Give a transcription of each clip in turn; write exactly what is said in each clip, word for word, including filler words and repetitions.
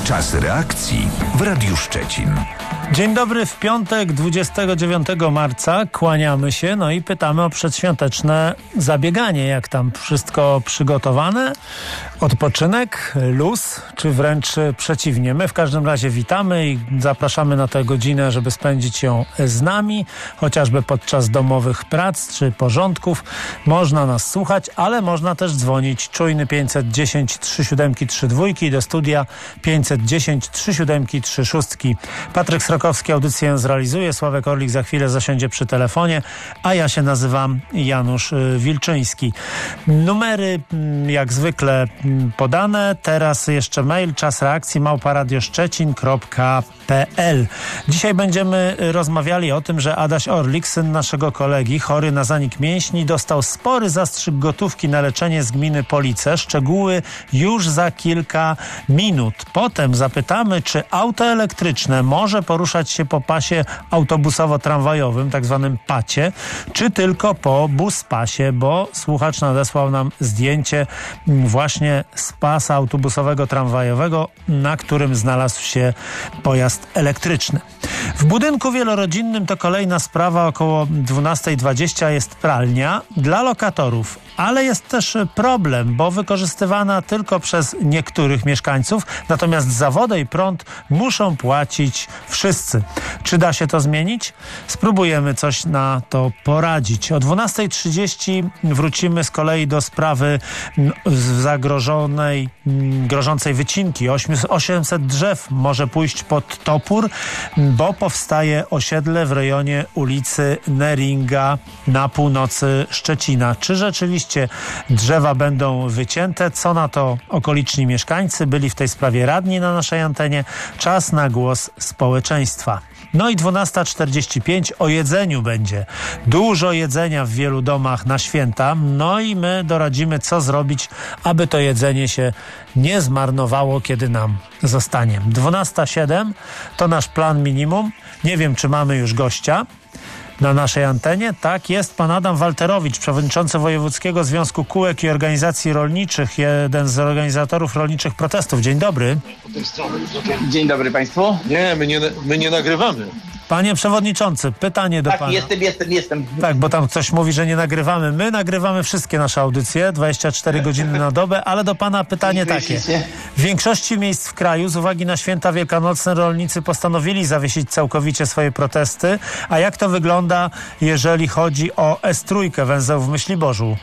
Czas reakcji w Radiu Szczecin. Dzień dobry, w piątek dwudziestego dziewiątego marca kłaniamy się, no i pytamy o przedświąteczne zabieganie. Jak tam wszystko przygotowane? Odpoczynek, luz, czy wręcz przeciwnie? My w każdym razie witamy i zapraszamy na tę godzinę, żeby spędzić ją z nami, chociażby podczas domowych prac czy porządków. Można nas słuchać, ale można też dzwonić. Czujny pięćset dziesięć trzy siedem trzy dwa do studia pięćset dziesięć trzy siedem trzy sześć. Patryk Srokowski audycję zrealizuje, Sławek Orlik za chwilę zasiądzie przy telefonie, a ja się nazywam Janusz Wilczyński. Numery jak zwykle podane, teraz jeszcze mail czas reakcji małpa radio szczecin kropka p l. Dzisiaj będziemy rozmawiali o tym, że Adaś Orlik, syn naszego kolegi, chory na zanik mięśni, dostał spory zastrzyk gotówki na leczenie z gminy Police. Szczegóły już za kilka minut. Potem zapytamy, czy auto elektryczne może poruszać się po pasie autobusowo-tramwajowym, tak zwanym pacie, czy tylko po buspasie, bo słuchacz nadesłał nam zdjęcie właśnie z pasa autobusowego tramwajowego, na którym znalazł się pojazd elektryczny. W budynku wielorodzinnym to kolejna sprawa, około dwunasta dwadzieścia jest pralnia dla lokatorów, ale jest też problem, bo wykorzystywana tylko przez niektórych mieszkańców, natomiast za wodę i prąd muszą płacić wszyscy. Czy da się to zmienić? Spróbujemy coś na to poradzić. O dwunasta trzydzieści wrócimy z kolei do sprawy zagrożonej, grożącej wycinki. osiemset drzew może pójść pod topór, bo powstaje osiedle w rejonie ulicy Neringa na północy Szczecina. Czy rzeczywiście drzewa będą wycięte? Co na to okoliczni mieszkańcy? Byli w tej sprawie radni na naszej antenie. Czas na głos społeczeństwa. No i dwunasta czterdzieści pięć o jedzeniu będzie. Dużo jedzenia w wielu domach na święta. No i my doradzimy, co zrobić, aby to jedzenie się nie zmarnowało, kiedy nam zostanie. dwunasta siedem to nasz plan minimum. Nie wiem, czy mamy już gościa na naszej antenie. Tak, jest pan Adam Walterowicz, przewodniczący Wojewódzkiego Związku Kółek i Organizacji Rolniczych, jeden z organizatorów rolniczych protestów. Dzień dobry. Dzień dobry państwu. Nie, my nie, my nie nagrywamy. Panie przewodniczący, pytanie do tak, pana. jestem, jestem, jestem. Tak, bo tam ktoś mówi, że nie nagrywamy. My nagrywamy wszystkie nasze audycje, dwadzieścia cztery godziny na dobę, ale do pana pytanie takie. W większości miejsc w kraju z uwagi na święta wielkanocne rolnicy postanowili zawiesić całkowicie swoje protesty. A jak to wygląda, jeżeli chodzi o S trzy, węzeł w Myśliborzu?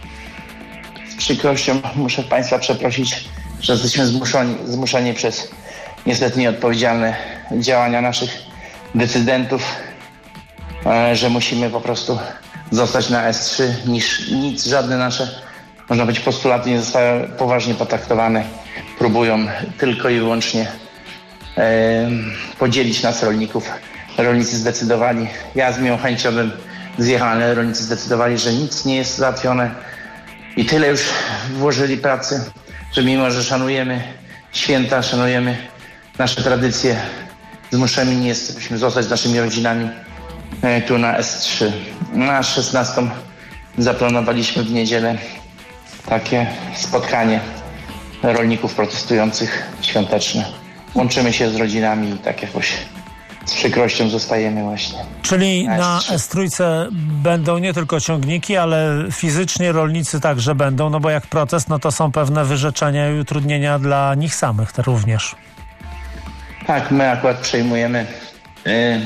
Z przykrością muszę państwa przeprosić, że jesteśmy zmuszeni, zmuszeni przez niestety nieodpowiedzialne działania naszych decydentów, że musimy po prostu zostać na S trzy, niż nic, żadne nasze, można być, postulaty nie zostały poważnie potraktowane. Próbują tylko i wyłącznie e, podzielić nas rolników. Rolnicy zdecydowali, ja z moją chęcią bym zjechał, ale rolnicy zdecydowali, że nic nie jest załatwione i tyle już włożyli pracy, że mimo, że szanujemy święta, szanujemy nasze tradycje, zmuszeni jesteśmy zostać z naszymi rodzinami tu na S trzy. Na szesnastą zaplanowaliśmy w niedzielę takie spotkanie rolników protestujących świąteczne. Łączymy się z rodzinami i tak jakoś z przykrością zostajemy właśnie. Czyli na S trzy będą nie tylko ciągniki, ale fizycznie rolnicy także będą, no bo jak protest, no to są pewne wyrzeczenia i utrudnienia dla nich samych to również. Tak, my akurat przejmujemy y,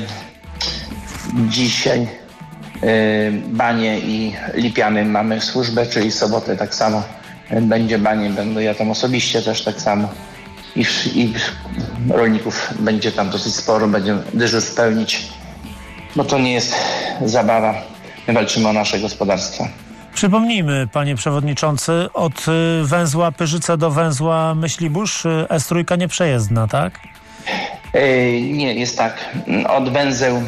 dzisiaj y, Banie i Lipiany mamy służbę, czyli sobotę tak samo będzie Banie, będę ja tam osobiście też tak samo i, i rolników będzie tam dosyć sporo, będziemy dyżur pełnić, bo to nie jest zabawa, my walczymy o nasze gospodarstwa. Przypomnijmy, panie przewodniczący, od węzła Pyrzyce do węzła Myślibórz S trzy nieprzejezdna, tak? Nie, jest tak. Od węzeł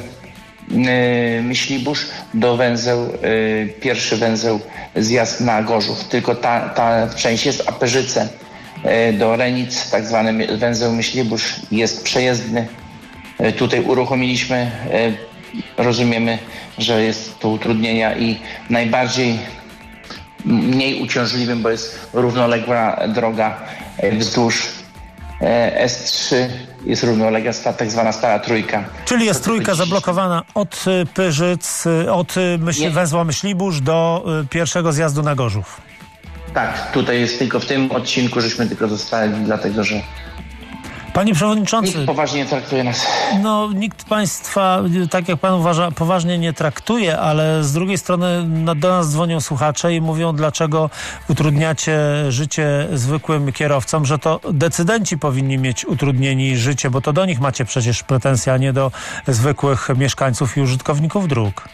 Myślibórz do węzeł, pierwszy węzeł zjazd na Gorzów. Tylko ta, ta część jest, a Pyrzyce do Renic, tak zwany węzeł Myślibórz, jest przejezdny. Tutaj uruchomiliśmy, rozumiemy, że jest to utrudnienia i najbardziej mniej uciążliwym, bo jest równoległa droga wzdłuż S trzy jest równoległa tak zwana stała trójka. Czyli jest To trójka dziś- zablokowana od y, Pyrzyc, y, od y, myśl, Nie. węzła Myślibórz do y, pierwszego zjazdu na Gorzów. Tak, tutaj jest tylko w tym odcinku, żeśmy tylko zostali, dlatego że Panie przewodniczący, nikt poważnie nie traktuje nas. no nikt państwa, y, tak jak pan uważa, poważnie nie traktuje, ale z drugiej strony no, do nas dzwonią słuchacze i mówią, dlaczego utrudniacie życie zwykłym kierowcom, że to decydenci powinni mieć utrudnieni życie, bo to do nich macie przecież pretensje, a nie do zwykłych mieszkańców i użytkowników dróg.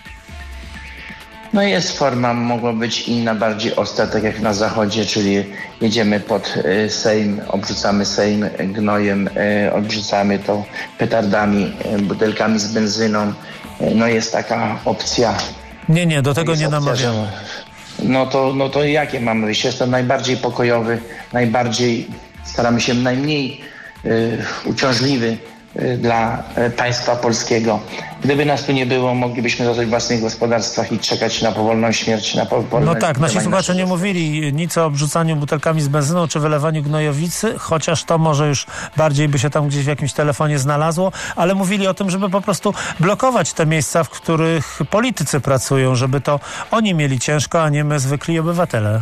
No jest forma, mogła być inna, bardziej ostra, tak jak na zachodzie, czyli jedziemy pod y, Sejm, obrzucamy Sejm gnojem, y, obrzucamy to petardami, y, butelkami z benzyną. Y, no jest taka opcja. Nie, nie, do tego Jest nie opcja, namawiamy. że- No to, no to jakie mamy wyjście? Jest to najbardziej pokojowy, najbardziej, staramy się najmniej y, uciążliwy y, dla y, państwa polskiego. Gdyby nas tu nie było, moglibyśmy zostać w własnych gospodarstwach i czekać na powolną śmierć, na powolne... No tak, nasi działanie słuchacze nie naszych- mówili nic o obrzucaniu butelkami z benzyną czy wylewaniu gnojowicy, chociaż to może już bardziej by się tam gdzieś w jakimś telefonie znalazło, ale mówili o tym, żeby po prostu blokować te miejsca, w których politycy pracują, żeby to oni mieli ciężko, a nie my zwykli obywatele.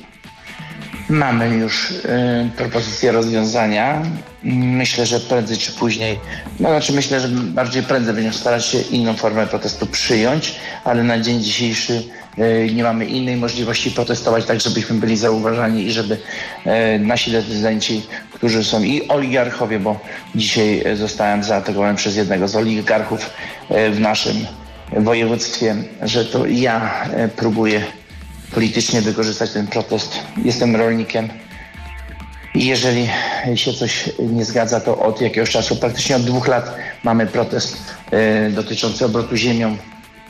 Mamy już y, propozycję rozwiązania. Myślę, że prędzej czy później, no znaczy myślę, że bardziej prędzej będziemy starać się inną formę protestu przyjąć, ale na dzień dzisiejszy y, nie mamy innej możliwości protestować tak, żebyśmy byli zauważani i żeby y, nasi decydenci, którzy są i oligarchowie, bo dzisiaj y, zostałem zaatakowany przez jednego z oligarchów y, w naszym województwie, że to ja y, próbuję politycznie wykorzystać ten protest. Jestem rolnikiem i jeżeli się coś nie zgadza, to od jakiegoś czasu, praktycznie od dwóch lat mamy protest e, dotyczący obrotu ziemią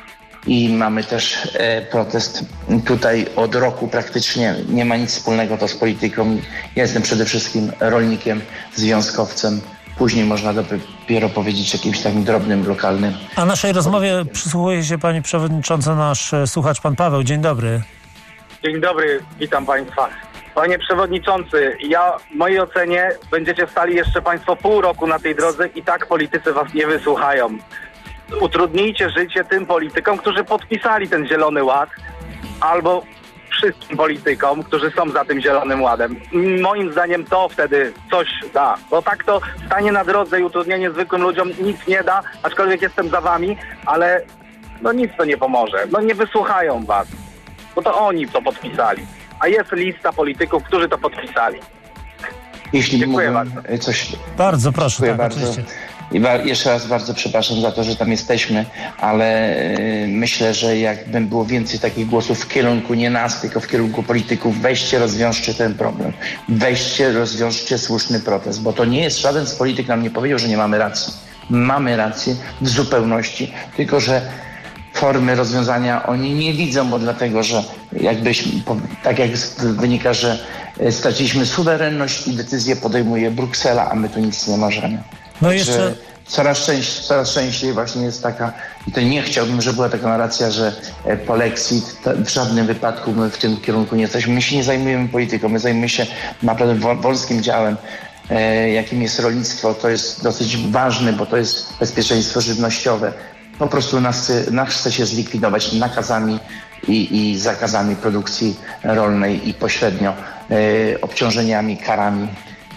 i mamy też e, protest tutaj od roku praktycznie. Nie ma nic wspólnego to z polityką. Ja jestem przede wszystkim rolnikiem, związkowcem. Później można dopiero powiedzieć jakimś takim drobnym, lokalnym. A naszej rozmowie przysłuchuje się pani przewodniczący, nasz e, słuchacz, pan Paweł. Dzień dobry. Dzień dobry, witam Państwa. Panie Przewodniczący, ja w mojej ocenie będziecie stali jeszcze Państwo pół roku na tej drodze i tak politycy Was nie wysłuchają. Utrudnijcie życie tym politykom, którzy podpisali ten Zielony Ład, albo wszystkim politykom, którzy są za tym Zielonym Ładem. Moim zdaniem to wtedy coś da, bo tak to stanie na drodze i utrudnienie zwykłym ludziom nic nie da, aczkolwiek jestem za Wami, ale no nic to nie pomoże. No nie wysłuchają Was. Bo to oni to podpisali. A jest lista polityków, którzy to podpisali. Jeśli Dziękuję mógłbym bardzo. coś... Bardzo proszę, Dziękuję tak, bardzo. oczywiście. I ba- jeszcze raz bardzo przepraszam za to, że tam jesteśmy, ale y, myślę, że jakby było więcej takich głosów w kierunku nie nas, tylko w kierunku polityków, weźcie, rozwiążcie ten problem. Weźcie, rozwiążcie słuszny protest, bo to nie jest, żaden z polityk nam nie powiedział, że nie mamy racji. Mamy rację w zupełności, tylko że formy rozwiązania oni nie widzą, bo dlatego, że jakbyś, tak jak wynika, że straciliśmy suwerenność i decyzję podejmuje Bruksela, a my tu nic nie możemy. No Że jeszcze... coraz, częściej, coraz częściej właśnie jest taka, i to nie chciałbym, żeby była taka narracja, że e, polexit, to w żadnym wypadku my w tym kierunku nie jesteśmy. My się nie zajmujemy polityką, my zajmujemy się naprawdę wo- wąskim działem, e, jakim jest rolnictwo. To jest dosyć ważne, bo to jest bezpieczeństwo żywnościowe. Po prostu nas, chce- nas chce się zlikwidować nakazami i, i zakazami produkcji rolnej i pośrednio e, obciążeniami, karami.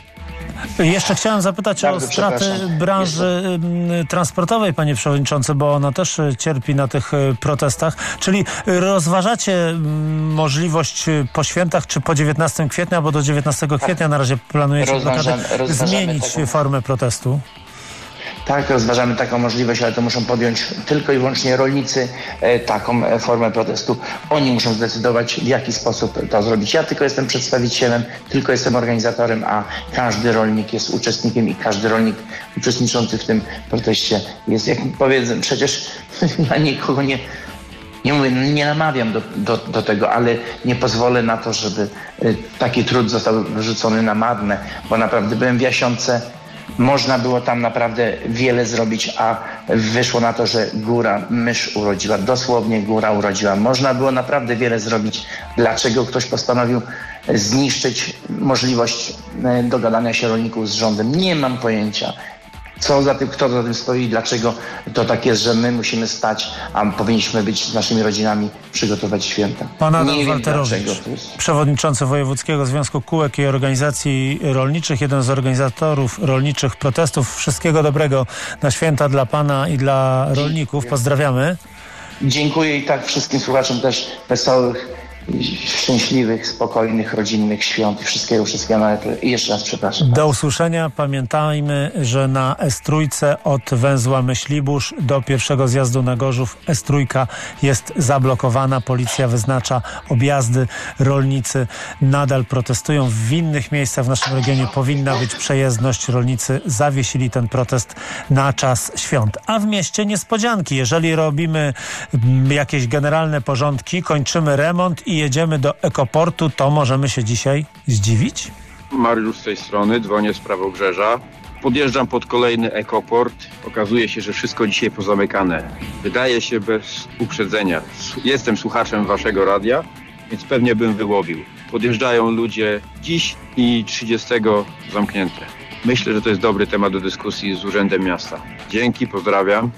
Jeszcze chciałem zapytać Bardzo o straty przepraszam. branży ym, transportowej, panie przewodniczący, bo ona też y, cierpi na tych y, protestach. Czyli y, rozważacie ym, możliwość y, po świętach, czy po dziewiętnastego kwietnia, bo do dziewiętnastego kwietnia na razie planujecie Rozważamy- blokadę, rozważamy zmienić taką- formę protestu? Tak, rozważamy taką możliwość, ale to muszą podjąć tylko i wyłącznie rolnicy e, taką e, formę protestu. Oni muszą zdecydować, w jaki sposób to zrobić. Ja tylko jestem przedstawicielem, tylko jestem organizatorem, a każdy rolnik jest uczestnikiem i każdy rolnik uczestniczący w tym proteście jest, jak powiedzę, przecież ja nikogo nie... Nie mówię, nie namawiam do, do, do tego, ale nie pozwolę na to, żeby y, taki trud został wyrzucony na marne, bo naprawdę byłem w Jasionce, można było tam naprawdę wiele zrobić, a wyszło na to, że góra mysz urodziła, dosłownie góra urodziła. Można było naprawdę wiele zrobić. Dlaczego ktoś postanowił zniszczyć możliwość dogadania się rolników z rządem. Nie mam pojęcia, co za tym, kto za tym stoi i dlaczego to tak jest, że my musimy stać, a powinniśmy być z naszymi rodzinami, przygotować święta. Pan Adam Nie wiem, Walterowicz, dlaczego to jest. przewodniczący Wojewódzkiego Związku Kółek i Organizacji Rolniczych, jeden z organizatorów rolniczych protestów. Wszystkiego dobrego na święta dla pana i dla rolników. Pozdrawiamy. Dziękuję i tak wszystkim słuchaczom też wesołych, szczęśliwych, spokojnych, rodzinnych świąt i wszystkiego, wszystkiego najlepiej. I jeszcze raz przepraszam. Do usłyszenia. Pamiętajmy, że na S trzy od węzła Myślibórz do pierwszego zjazdu na Gorzów S trzy jest zablokowana. Policja wyznacza objazdy. Rolnicy nadal protestują. W innych miejscach w naszym regionie powinna być przejezdność. Rolnicy zawiesili ten protest na czas świąt. A w mieście niespodzianki. Jeżeli robimy jakieś generalne porządki, kończymy remont i jedziemy do Ekoportu, to możemy się dzisiaj zdziwić? Mariusz z tej strony, dzwonię z Prawobrzeża. Podjeżdżam pod kolejny Ekoport. Okazuje się, że wszystko dzisiaj pozamykane. Wydaje się bez uprzedzenia. Jestem słuchaczem waszego radia, więc pewnie bym wyłowił. Podjeżdżają ludzie dziś i trzydziestego zamknięte. Myślę, że to jest dobry temat do dyskusji z Urzędem Miasta. Dzięki, pozdrawiam.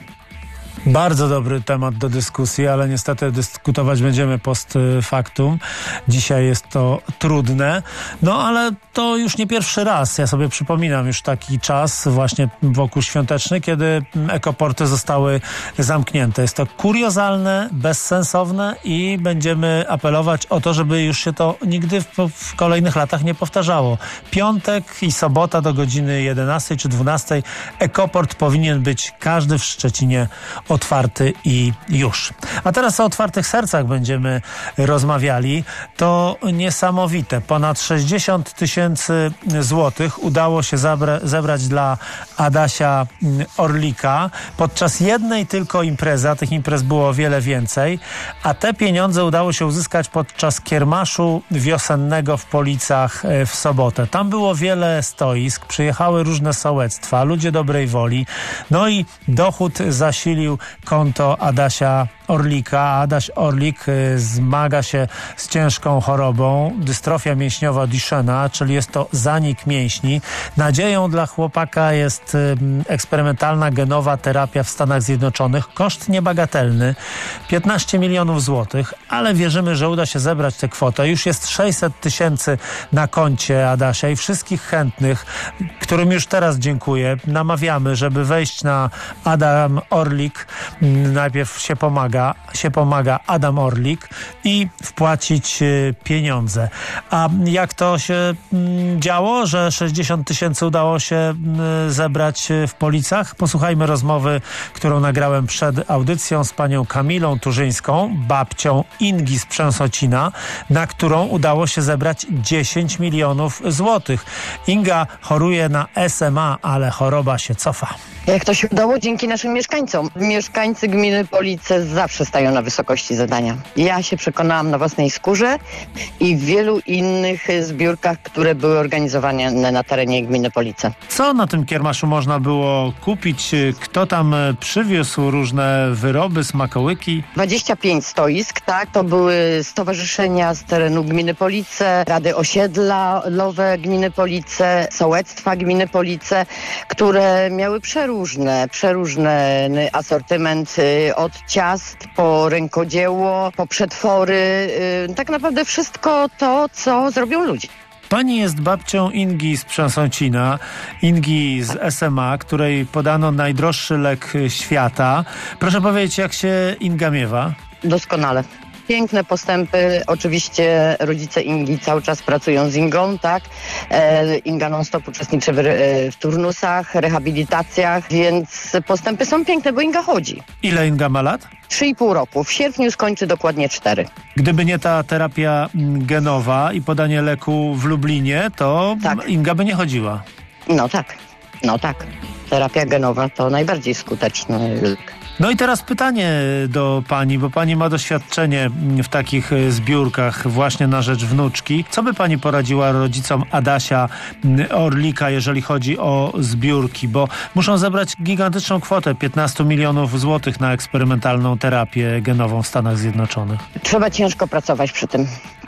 Bardzo dobry temat do dyskusji, ale niestety dyskutować będziemy post factum. Dzisiaj jest to trudne, no ale to już nie pierwszy raz. Ja sobie przypominam już taki czas właśnie wokół świąteczny, kiedy ekoporty zostały zamknięte. Jest to kuriozalne, bezsensowne i będziemy apelować o to, żeby już się to nigdy w, w kolejnych latach nie powtarzało. Piątek i sobota do godziny jedenastej czy dwunastej ekoport powinien być każdy w Szczecinie otwarty i już. A teraz o otwartych sercach będziemy rozmawiali. To niesamowite. Ponad sześćdziesiąt tysięcy złotych udało się zabra- zebrać dla Adasia Orlika podczas jednej tylko imprezy, a tych imprez było o wiele więcej, a te pieniądze udało się uzyskać podczas kiermaszu wiosennego w Policach w sobotę. Tam było wiele stoisk, przyjechały różne sołectwa, ludzie dobrej woli, no i dochód zasilił konto Adasia Orlika. Adaś Orlik zmaga się z ciężką chorobą, dystrofia mięśniowa Duchenne, czyli jest to zanik mięśni. Nadzieją dla chłopaka jest eksperymentalna genowa terapia w Stanach Zjednoczonych. Koszt niebagatelny, piętnaście milionów złotych, ale wierzymy, że uda się zebrać tę kwotę. Już jest sześćset tysięcy na koncie Adasia i wszystkich chętnych, którym już teraz dziękuję, namawiamy, żeby wejść na Adam Orlik. Najpierw się pomaga się pomaga Adam Orlik i wpłacić y, pieniądze. A jak to się y, działo, że sześćdziesiąt tysięcy udało się y, zebrać y, w Policach? Posłuchajmy rozmowy, którą nagrałem przed audycją z panią Kamilą Turzyńską, babcią Ingi z Przęsocina, na którą udało się zebrać dziesięć milionów złotych. Inga choruje na S M A, ale choroba się cofa. Jak to się udało? Dzięki naszym mieszkańcom. Mieszkańcy gminy Police zawsze stają na wysokości zadania. Ja się przekonałam na własnej skórze i w wielu innych zbiórkach, które były organizowane na terenie gminy Police. Co na tym kiermaszu można było kupić? Kto tam przywiózł różne wyroby, smakołyki? dwadzieścia pięć stoisk, tak? To były stowarzyszenia z terenu gminy Police, rady osiedlowe gminy Police, sołectwa gminy Police, które miały przeróżne Przeróżne, przeróżny asortyment od ciast po rękodzieło, po przetwory. Tak naprawdę wszystko to, co zrobią ludzie. Pani jest babcią Ingi z Przęsocina, Ingi z S M A, której podano najdroższy lek świata. Proszę powiedzieć, jak się Inga miewa? Doskonale. Piękne postępy. Oczywiście rodzice Ingi cały czas pracują z Ingą, tak? E, Inga non-stop uczestniczy w, w turnusach, rehabilitacjach, więc postępy są piękne, bo Inga chodzi. Ile Inga ma lat? Trzy i pół roku. W sierpniu skończy dokładnie cztery. Gdyby nie ta terapia genowa i podanie leku w Lublinie, to tak. Inga by nie chodziła. No tak, no tak. Terapia genowa to najbardziej skuteczny lek. No i teraz pytanie do pani, bo pani ma doświadczenie w takich zbiórkach właśnie na rzecz wnuczki. Co by pani poradziła rodzicom Adasia Orlika, jeżeli chodzi o zbiórki? Bo muszą zebrać gigantyczną kwotę, piętnaście milionów złotych na eksperymentalną terapię genową w Stanach Zjednoczonych. Trzeba ciężko pracować przy tym.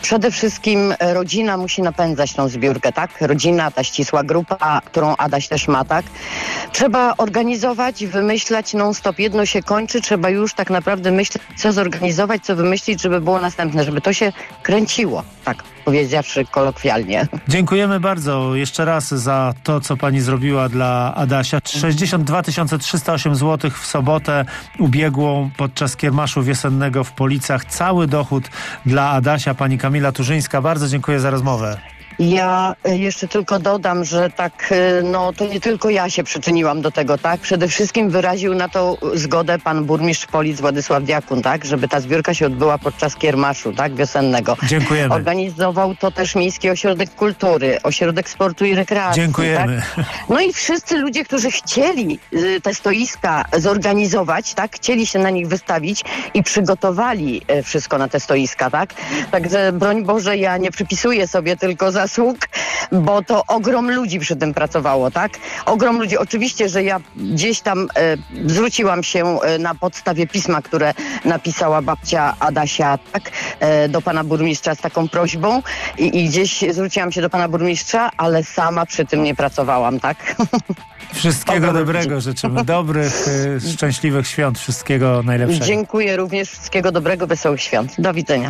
Przede wszystkim rodzina musi napędzać tą zbiórkę, tak? Rodzina, ta ścisła grupa, którą Adaś też ma, tak? Trzeba organizować, wymyślać non-stop. Jedno się kończy, trzeba już tak naprawdę myśleć, co zorganizować, co wymyślić, żeby było następne, żeby to się kręciło, tak powiedziawszy kolokwialnie. Dziękujemy bardzo jeszcze raz za to, co pani zrobiła dla Adasia. sześćdziesiąt dwa tysiące trzysta osiem złotych w sobotę ubiegłą podczas kiermaszu wiosennego w Policach. Cały dochód dla Adasia. Pani Kamila Turzyńska, bardzo dziękuję za rozmowę. Ja jeszcze tylko dodam, że tak, no to nie tylko ja się przyczyniłam do tego, tak? Przede wszystkim wyraził na to zgodę pan burmistrz Polic Władysław Diakun, tak? Żeby ta zbiórka się odbyła podczas kiermaszu, tak? Wiosennego. Dziękujemy. Organizował to też Miejski Ośrodek Kultury, Ośrodek Sportu i Rekreacji. Dziękujemy. Tak? No i wszyscy ludzie, którzy chcieli te stoiska zorganizować, tak? Chcieli się na nich wystawić i przygotowali wszystko na te stoiska, tak? Także broń Boże, ja nie przypisuję sobie tylko za zasług, bo to ogrom ludzi przy tym pracowało, tak? Ogrom ludzi. Oczywiście, że ja gdzieś tam e, zwróciłam się e, na podstawie pisma, które napisała babcia Adasia, tak? E, do pana burmistrza z taką prośbą i, i gdzieś zwróciłam się do pana burmistrza, ale sama przy tym nie pracowałam, tak? Wszystkiego dobrego życzymy. Dobrych, y, szczęśliwych świąt. Wszystkiego najlepszego. Dziękuję również. Wszystkiego dobrego, wesołych świąt. Do widzenia.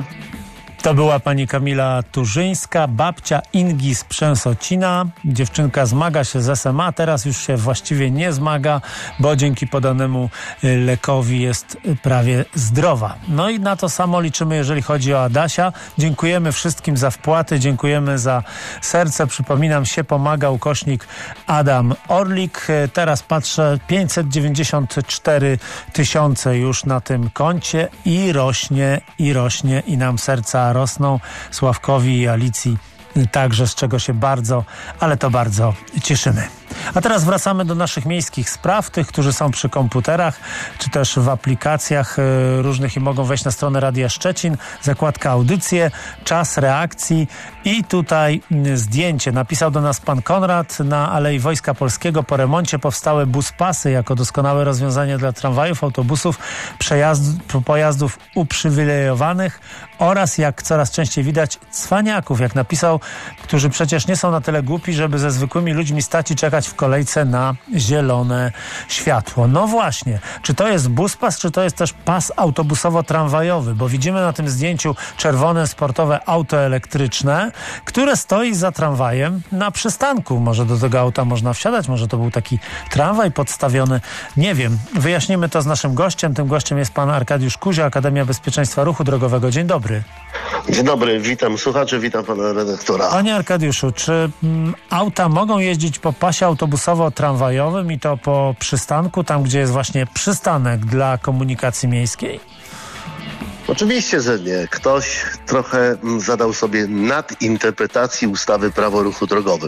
To była pani Kamila Turzyńska, babcia Ingi z Przęsocina. Dziewczynka zmaga się z S M A, teraz już się właściwie nie zmaga, bo dzięki podanemu lekowi jest prawie zdrowa. No i na to samo liczymy, jeżeli chodzi o Adasia. Dziękujemy wszystkim za wpłaty, dziękujemy za serce. Przypominam, się pomaga ukośnik Adam Orlik. Teraz patrzę, pięćset dziewięćdziesiąt cztery tysiące już na tym koncie i rośnie, i rośnie, i nam serca rosną. Sławkowi i Alicji także, z czego się bardzo, ale to bardzo cieszymy. A teraz wracamy do naszych miejskich spraw, tych, którzy są przy komputerach, czy też w aplikacjach różnych i mogą wejść na stronę Radia Szczecin, zakładka audycje, czas reakcji i tutaj zdjęcie. Napisał do nas pan Konrad: na Alei Wojska Polskiego po remoncie powstały buspasy jako doskonałe rozwiązanie dla tramwajów, autobusów, przejazd, pojazdów uprzywilejowanych oraz, jak coraz częściej widać, cwaniaków, jak napisał, którzy przecież nie są na tyle głupi, żeby ze zwykłymi ludźmi stać i czekać w kolejce na zielone światło. No właśnie, czy to jest buspas, czy to jest też pas autobusowo-tramwajowy? Bo widzimy na tym zdjęciu czerwone sportowe auto elektryczne, które stoi za tramwajem na przystanku. Może do tego auta można wsiadać, może to był taki tramwaj podstawiony. Nie wiem. Wyjaśnimy to z naszym gościem. Tym gościem jest pan Arkadiusz Kuzia, Akademia Bezpieczeństwa Ruchu Drogowego. Dzień dobry. Dzień dobry, witam słuchaczy, witam pana redaktora. Panie Arkadiuszu, czy mm, auta mogą jeździć po pasie autobusowo-tramwajowym i to po przystanku, tam gdzie jest właśnie przystanek dla komunikacji miejskiej? Oczywiście, że nie. Ktoś trochę zadał sobie nadinterpretacji ustawy Prawo o ruchu drogowym.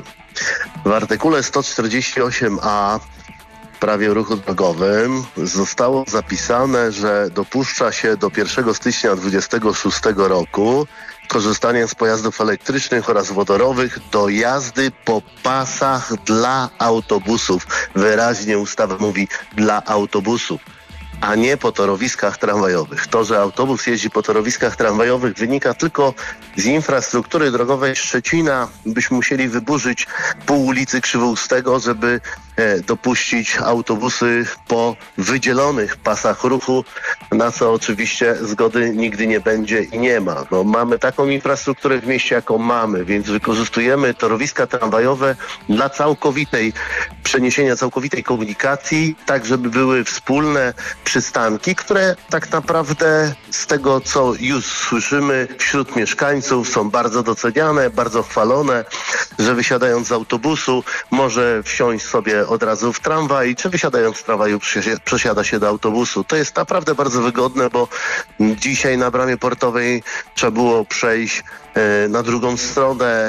W artykule sto czterdzieści osiem a Prawie o ruchu drogowym zostało zapisane, że dopuszcza się do pierwszego stycznia dwudziestego szóstego roku korzystanie z pojazdów elektrycznych oraz wodorowych do jazdy po pasach dla autobusów. Wyraźnie ustawa mówi dla autobusów, a nie po torowiskach tramwajowych. To, że autobus jeździ po torowiskach tramwajowych, wynika tylko z infrastruktury drogowej Szczecina. Byśmy musieli wyburzyć pół ulicy Krzywoustego, żeby e, dopuścić autobusy po wydzielonych pasach ruchu, na co oczywiście zgody nigdy nie będzie i nie ma. No, mamy taką infrastrukturę w mieście, jaką mamy, więc wykorzystujemy torowiska tramwajowe dla całkowitej przeniesienia całkowitej komunikacji, tak żeby były wspólne przystanki, które tak naprawdę z tego, co już słyszymy wśród mieszkańców, są bardzo doceniane, bardzo chwalone, że wysiadając z autobusu może wsiąść sobie od razu w tramwaj, czy wysiadając z tramwaju przesiada się do autobusu. To jest naprawdę bardzo wygodne, bo dzisiaj na bramie portowej trzeba było przejść e, na drugą stronę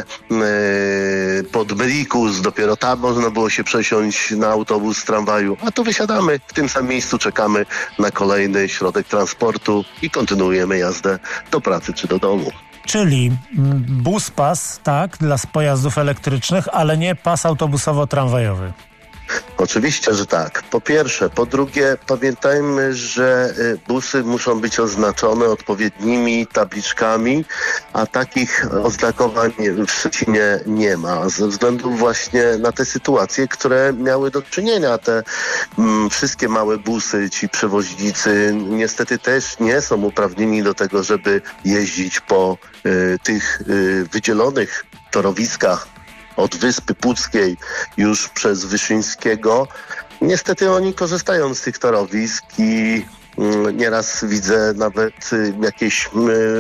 e, pod Melikus, dopiero tam można było się przesiąść na autobus z tramwaju, a tu wysiadamy, w tym samym miejscu czekamy na kolejny środek transportu i kontynuujemy jazdę do pracy czy do domu. Czyli buspas, tak, dla pojazdów elektrycznych, ale nie pas autobusowo-tramwajowy. Oczywiście, że tak. Po pierwsze. Po drugie, pamiętajmy, że busy muszą być oznaczone odpowiednimi tabliczkami, a takich oznakowań w Szczecinie nie ma. Ze względu właśnie na te sytuacje, które miały do czynienia. Te mm, wszystkie małe busy, ci przewoźnicy niestety też nie są uprawnieni do tego, żeby jeździć po y, tych y, wydzielonych torowiskach od Wyspy Puckiej już przez Wyszyńskiego. Niestety oni korzystają z tych torowisk i mm, nieraz widzę nawet y, jakieś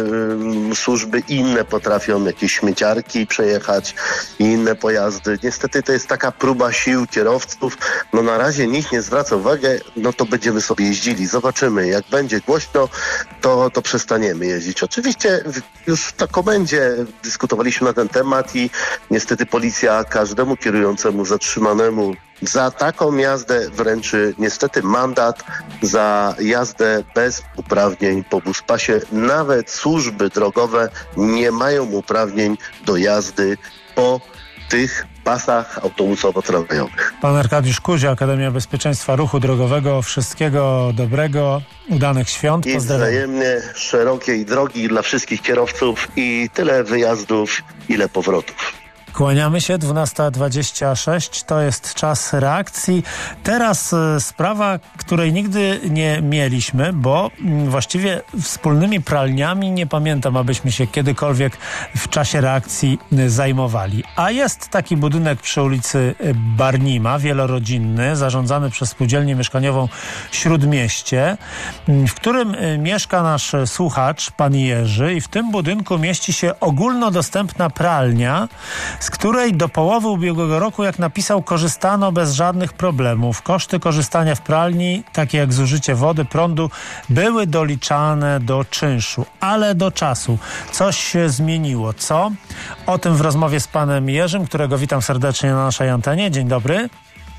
y, służby inne potrafią, jakieś śmieciarki przejechać i inne pojazdy. Niestety to jest taka próba sił kierowców. No na razie nikt nie zwraca uwagi, no to będziemy sobie jeździli. Zobaczymy, jak będzie głośno, to, to przestaniemy jeździć. Oczywiście już w tak komendzie dyskutowaliśmy na ten temat i niestety policja każdemu kierującemu zatrzymanemu za taką jazdę wręczy niestety mandat za jazdę bez uprawnień po buspasie. Nawet służby drogowe nie mają uprawnień do jazdy po tych pasach autobusowo-tramwajowych. Pan Arkadiusz Kuzia, Akademia Bezpieczeństwa Ruchu Drogowego. Wszystkiego dobrego, udanych świąt. I Pozdrawiam. wzajemnie szerokiej drogi dla wszystkich kierowców i tyle wyjazdów, ile powrotów. Kłaniamy się, dwunasta dwadzieścia sześć, to jest czas reakcji. Teraz y, sprawa, której nigdy nie mieliśmy, bo y, właściwie wspólnymi pralniami nie pamiętam, abyśmy się kiedykolwiek w czasie reakcji y, zajmowali. A jest taki budynek przy ulicy Barnima, wielorodzinny, zarządzany przez spółdzielnię mieszkaniową Śródmieście, y, w którym y, mieszka nasz słuchacz, pan Jerzy, i w tym budynku mieści się ogólnodostępna pralnia, z której do połowy ubiegłego roku, jak napisał, korzystano bez żadnych problemów. Koszty korzystania w pralni, takie jak zużycie wody, prądu, były doliczane do czynszu, ale do czasu. Coś się zmieniło. Co? O tym w rozmowie z panem Jerzym, którego witam serdecznie na naszej antenie. Dzień dobry.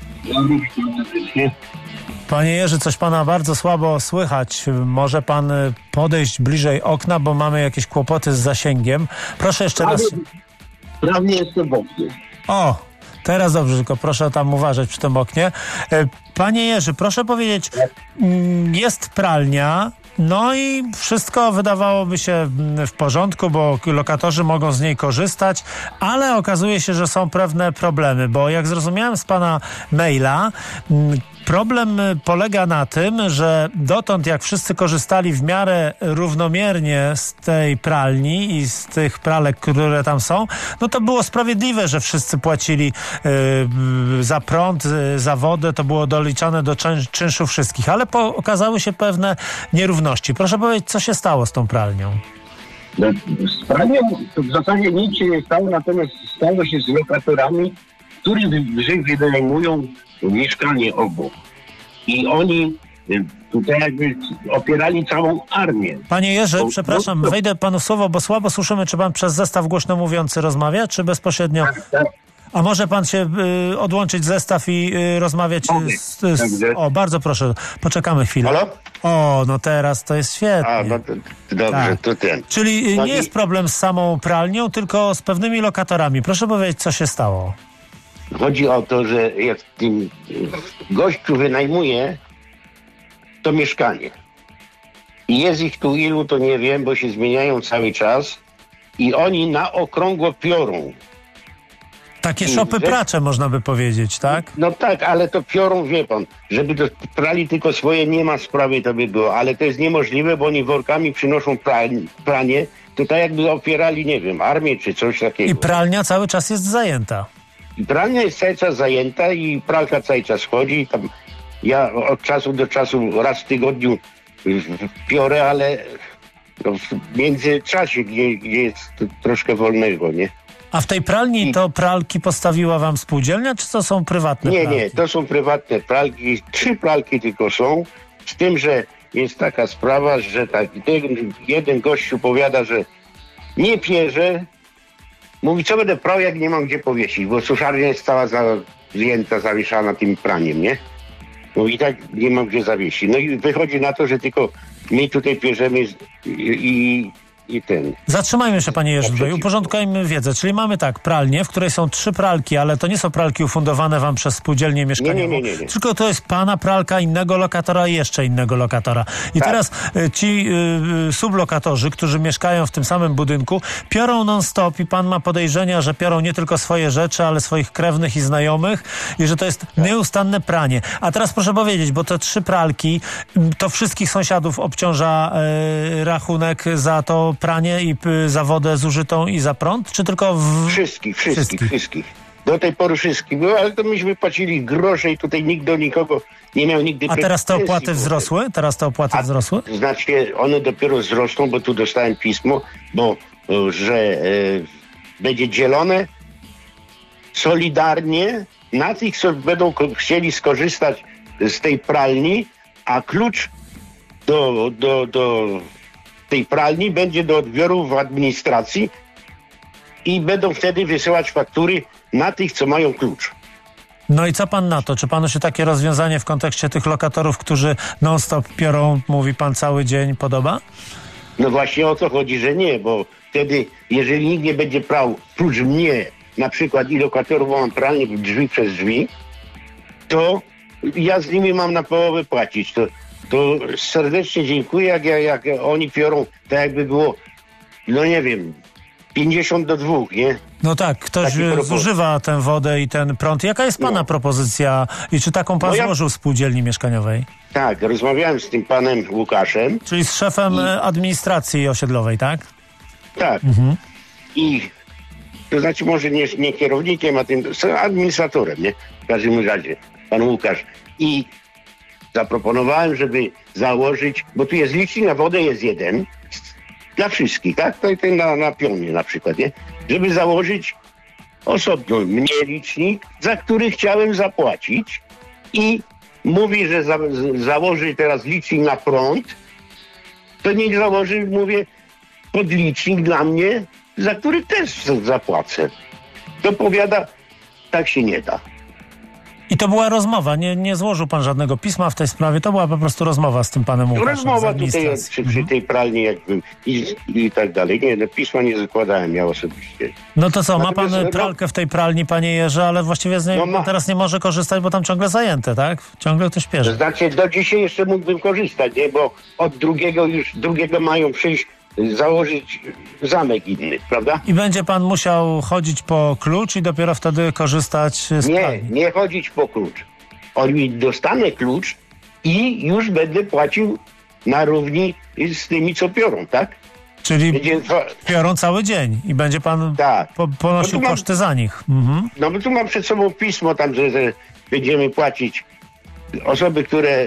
Panie Jerzy, coś pana bardzo słabo słychać. Może pan podejść bliżej okna, bo mamy jakieś kłopoty z zasięgiem. Proszę jeszcze raz. Prawie jestem w oknie. O, teraz dobrze, tylko proszę tam uważać przy tym oknie. Panie Jerzy, proszę powiedzieć, jest pralnia, no i wszystko wydawałoby się w porządku, bo lokatorzy mogą z niej korzystać, ale okazuje się, że są pewne problemy, bo jak zrozumiałem z pana maila, problem polega na tym, że dotąd jak wszyscy korzystali w miarę równomiernie z tej pralni i z tych pralek, które tam są, no to było sprawiedliwe, że wszyscy płacili y, za prąd, y, za wodę, to było doliczane do czyn- czynszu wszystkich, ale po, okazały się pewne nierówności. Proszę powiedzieć, co się stało z tą pralnią? No, z pralnią to w zasadzie nic się nie stało, natomiast stało się z lokatorami, którzy wynajmują mieszkanie obok. I oni tutaj jakby opierali całą armię. Panie Jerzy, bo, przepraszam, no, wejdę panu w słowo, bo słabo słyszymy, czy pan przez zestaw głośno mówiący rozmawia, czy bezpośrednio? Tak, tak. A może pan się y, odłączyć zestaw i y, rozmawiać z, z, z... O, bardzo proszę, poczekamy chwilę. Halo? O, no teraz to jest świetnie. A, no to, dobrze, tak. to ten. Czyli no nie i... jest problem z samą pralnią, tylko z pewnymi lokatorami. Proszę powiedzieć, co się stało. Chodzi o to, że jak tym gościu wynajmuje to mieszkanie. I jest ich tu ilu, to nie wiem, bo się zmieniają cały czas i oni na okrągło piorą. Takie szopy pracze, można by powiedzieć, tak? No tak, ale to piorą, wie pan, żeby to prali tylko swoje, nie ma sprawy, to by było, ale to jest niemożliwe, bo oni workami przynoszą pranie, pranie, to tak jakby opierali, nie wiem, armię czy coś takiego. I pralnia cały czas jest zajęta. I pralnia jest cały czas zajęta i pralka cały czas chodzi. Tam ja od czasu do czasu raz w tygodniu piorę, ale no w międzyczasie, gdzie, gdzie jest troszkę wolnego, nie? A w tej pralni I... to pralki postawiła wam spółdzielnia, czy to są prywatne nie, pralki? Nie, nie, to są prywatne pralki. Trzy pralki tylko są, z tym, że jest taka sprawa, że tak, jeden gościu powiada, że nie pierze. Mówi, co będę prał, jak nie mam gdzie powiesić, bo suszarnia jest cała zajęta, zawieszana tym praniem, nie? Mówi, tak nie mam gdzie zawiesić. No i wychodzi na to, że tylko my tutaj pierzemy i, i i ten. Zatrzymajmy się, panie Jerzy, tutaj Naprzeciwko. uporządkujmy wiedzę. Czyli mamy tak, pralnię, w której są trzy pralki, ale to nie są pralki ufundowane wam przez spółdzielnię mieszkaniową. Nie, nie, nie, nie, nie. Tylko to jest pana pralka, innego lokatora i jeszcze innego lokatora. I Tak. teraz y, ci y, sublokatorzy, którzy mieszkają w tym samym budynku, piorą non-stop i pan ma podejrzenia, że piorą nie tylko swoje rzeczy, ale swoich krewnych i znajomych i że to jest Tak. nieustanne pranie. A teraz proszę powiedzieć, bo te trzy pralki, m, to wszystkich sąsiadów obciąża y, rachunek za to pranie i y, za wodę zużytą i za prąd, czy tylko w... Wszystkich, wszystkich, Wszystkich. wszystkich. Do tej pory wszystkich było, ale to myśmy płacili grosze i tutaj nikt do nikogo nie miał nigdy A teraz te pretensji, opłaty bo- wzrosły? Teraz te opłaty A, wzrosły? Znaczy, one dopiero wzrosną, bo tu dostałem pismo, bo e, że e, będzie dzielone solidarnie na tych, co będą ko- chcieli skorzystać z tej pralni, a klucz do, do, do tej pralni będzie do odbioru w administracji i będą wtedy wysyłać faktury na tych, co mają klucz. No i co pan na to? Czy panu się takie rozwiązanie w kontekście tych lokatorów, którzy non-stop piorą, mówi pan, cały dzień, podoba? No właśnie o to chodzi, że nie, bo wtedy, jeżeli nikt nie będzie prał prócz mnie, na przykład i lokatorów mam pralnię drzwi przez drzwi, to ja z nimi mam na połowę płacić. To, to serdecznie dziękuję, jak, ja- jak oni piorą, tak jakby było, no nie wiem, pięćdziesiąt do dwóch, nie? No tak, ktoś Taki e, propos. zużywa tę wodę i ten prąd. Jaka jest pana No. propozycja i czy taką pan No ja- złożył spółdzielni mieszkaniowej? Tak, rozmawiałem z tym panem Łukaszem. Czyli z szefem I- e, administracji osiedlowej, tak? Tak. I to znaczy może nie, nie kierownikiem, a tym z administratorem, nie? W każdym razie, pan Łukasz. I zaproponowałem, żeby założyć, bo tu jest licznik na wodę, jest jeden dla wszystkich, tak? To ten na, na pionie na przykład, nie? Żeby założyć osobno mnie licznik, za który chciałem zapłacić i mówi, że za, z- założy teraz licznik na prąd, to niech założy, mówię, podlicznik dla mnie, za który też zapłacę. To powiada, tak się nie da. I to była rozmowa, nie, nie złożył pan żadnego pisma w tej sprawie, to była po prostu rozmowa z tym panem Łukaszem z Rozmowa tutaj administracji. przy, przy tej pralni jakby i, i tak dalej. Nie, no pisma nie zakładałem ja osobiście. No to co, ma pan Natomiast, no- pralkę w tej pralni, panie Jerzy, ale właściwie z niej No ma. pan teraz nie może korzystać, bo tam ciągle zajęte, tak? Ciągle ktoś To pierze. znaczy do dzisiaj jeszcze mógłbym korzystać, nie? Bo od drugiego już, drugiego mają przyjść, założyć zamek inny, prawda? I będzie pan musiał chodzić po klucz i dopiero wtedy korzystać z Nie, pralni. nie chodzić po klucz. On mi dostanę klucz i już będę płacił na równi z tymi, co piorą, tak? Czyli Będzie, piorą cały dzień i będzie pan tak. po, ponosił No tu mam- koszty za nich. Mhm. No bo tu mam przed sobą pismo tam, że, że będziemy płacić osoby, które